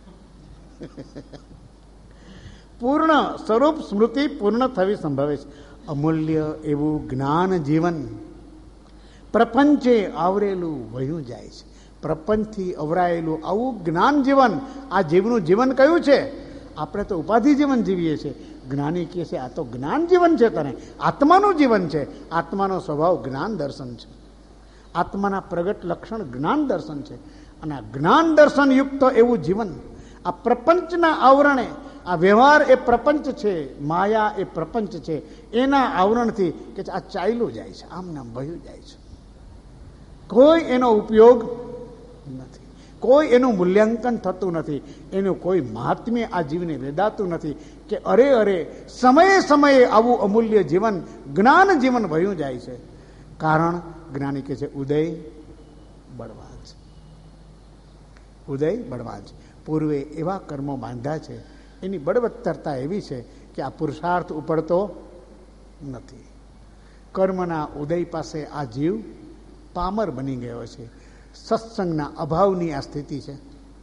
પૂર્ણ સ્વરૂપ સ્મૃતિ પૂર્ણ થવી સંભવે છે. અમૂલ્ય એવું જ્ઞાન જીવન પ્રપંચે આવરેલું વહ્યું જાય છે. પ્રપંચથી અવરાયેલું આવું જ્ઞાન જીવન, આ જીવનું જીવન કયું છે? આપણે તો ઉપાધિ જીવન જીવીએ છીએ. જ્ઞાની કહે છે આ તો જ્ઞાન જીવન છે, તને આત્માનું જીવન છે. આત્માનો સ્વભાવ જ્ઞાન દર્શન છે. આત્માના પ્રગટ લક્ષણ જ્ઞાન દર્શન છે. અને આ જ્ઞાન દર્શન યુક્ત એવું જીવન આ પ્રપંચના આવરણે, આ વ્યવહાર એ પ્રપંચ છે, માયા એ પ્રપંચ છે, એના આવરણથી કે આ ચાલ્યું જાય છે, આમ નામ વહ્યું જાય છે. કોઈ એનો ઉપયોગ નથી, કોઈ એનું મૂલ્યાંકન થતું નથી, એનું કોઈ મહાત્મ્ય આ જીવને વેદાતું નથી કે અરે અરે સમયે સમયે આવું અમૂલ્ય જીવન જ્ઞાન જીવન વહ્યું જાય છે. કારણ જ્ઞાની કહે છે ઉદય બળવાન છે. ઉદય બળવાન છે. પૂર્વે એવા કર્મો બાંધ્યા છે, એની બળવત્તરતા એવી છે કે આ પુરુષાર્થ ઉપડતો નથી. કર્મના ઉદય પાસે આ જીવ પામર બની ગયો છે. સત્સંગના અભાવની આ સ્થિતિ છે.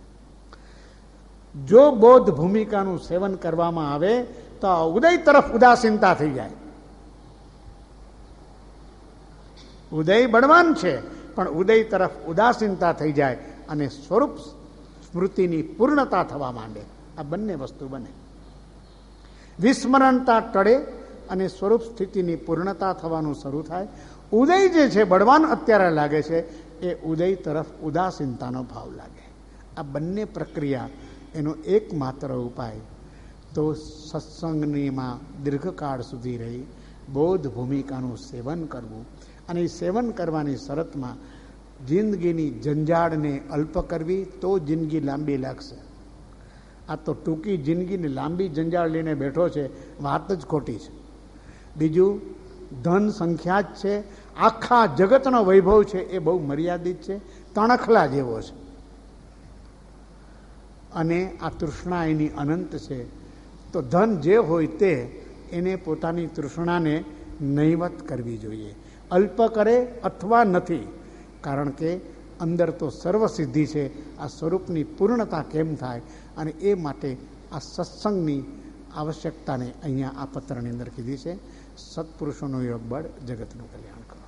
જો બોધ ભૂમિકાનું સેવન કરવામાં આવે તો ઉદય તરફ ઉદાસીનતા થઈ જાય. ઉદય બળવાન છે પણ ઉદય તરફ ઉદાસીનતા થઈ જાય અને સ્વરૂપ સ્મૃતિની પૂર્ણતા થવા માંડે. આ બંને વસ્તુ બને. વિસ્મરણતા ટળે અને સ્વરૂપ સ્થિતિની પૂર્ણતા થવાનું શરૂ થાય. ઉદય જે છે બળવાન અત્યારે લાગે છે, એ ઉદય તરફ ઉદાસીનતાનો ભાવ લાગે. આ બંને પ્રક્રિયા એનો એકમાત્ર ઉપાય તો સત્સંગનીમાં દીર્ઘકાળ સુધી રહી બોધ ભૂમિકાનું સેવન કરવું. અને એ સેવન કરવાની શરતમાં જિંદગીની જંજાળને અલ્પ કરવી, તો જિંદગી લાંબી લાગશે. આ તો ટૂંકી જિંદગીને લાંબી જંજાળ લઈને બેઠો છે, વાત જ ખોટી છે. બીજું ધન સંખ્યા જ છે, આખા જગતનો વૈભવ છે એ બહુ મર્યાદિત છે, તણખલા જેવો છે. અને આ તૃષ્ણા એની અનંત છે. તો ધન જે હોય તે એને પોતાની તૃષ્ણાને નહીવત કરવી જોઈએ. અલ્પ કરે અથવા નથી, કારણ કે અંદર તો સર્વસિદ્ધિ છે. આ સ્વરૂપની પૂર્ણતા કેમ થાય? અને એ માટે આ સત્સંગની આવશ્યકતાને અહીંયા આ પત્રની અંદર કીધી છે. સત્પુરુષોનો યોગ બળ જગતનું કલ્યાણ કરો.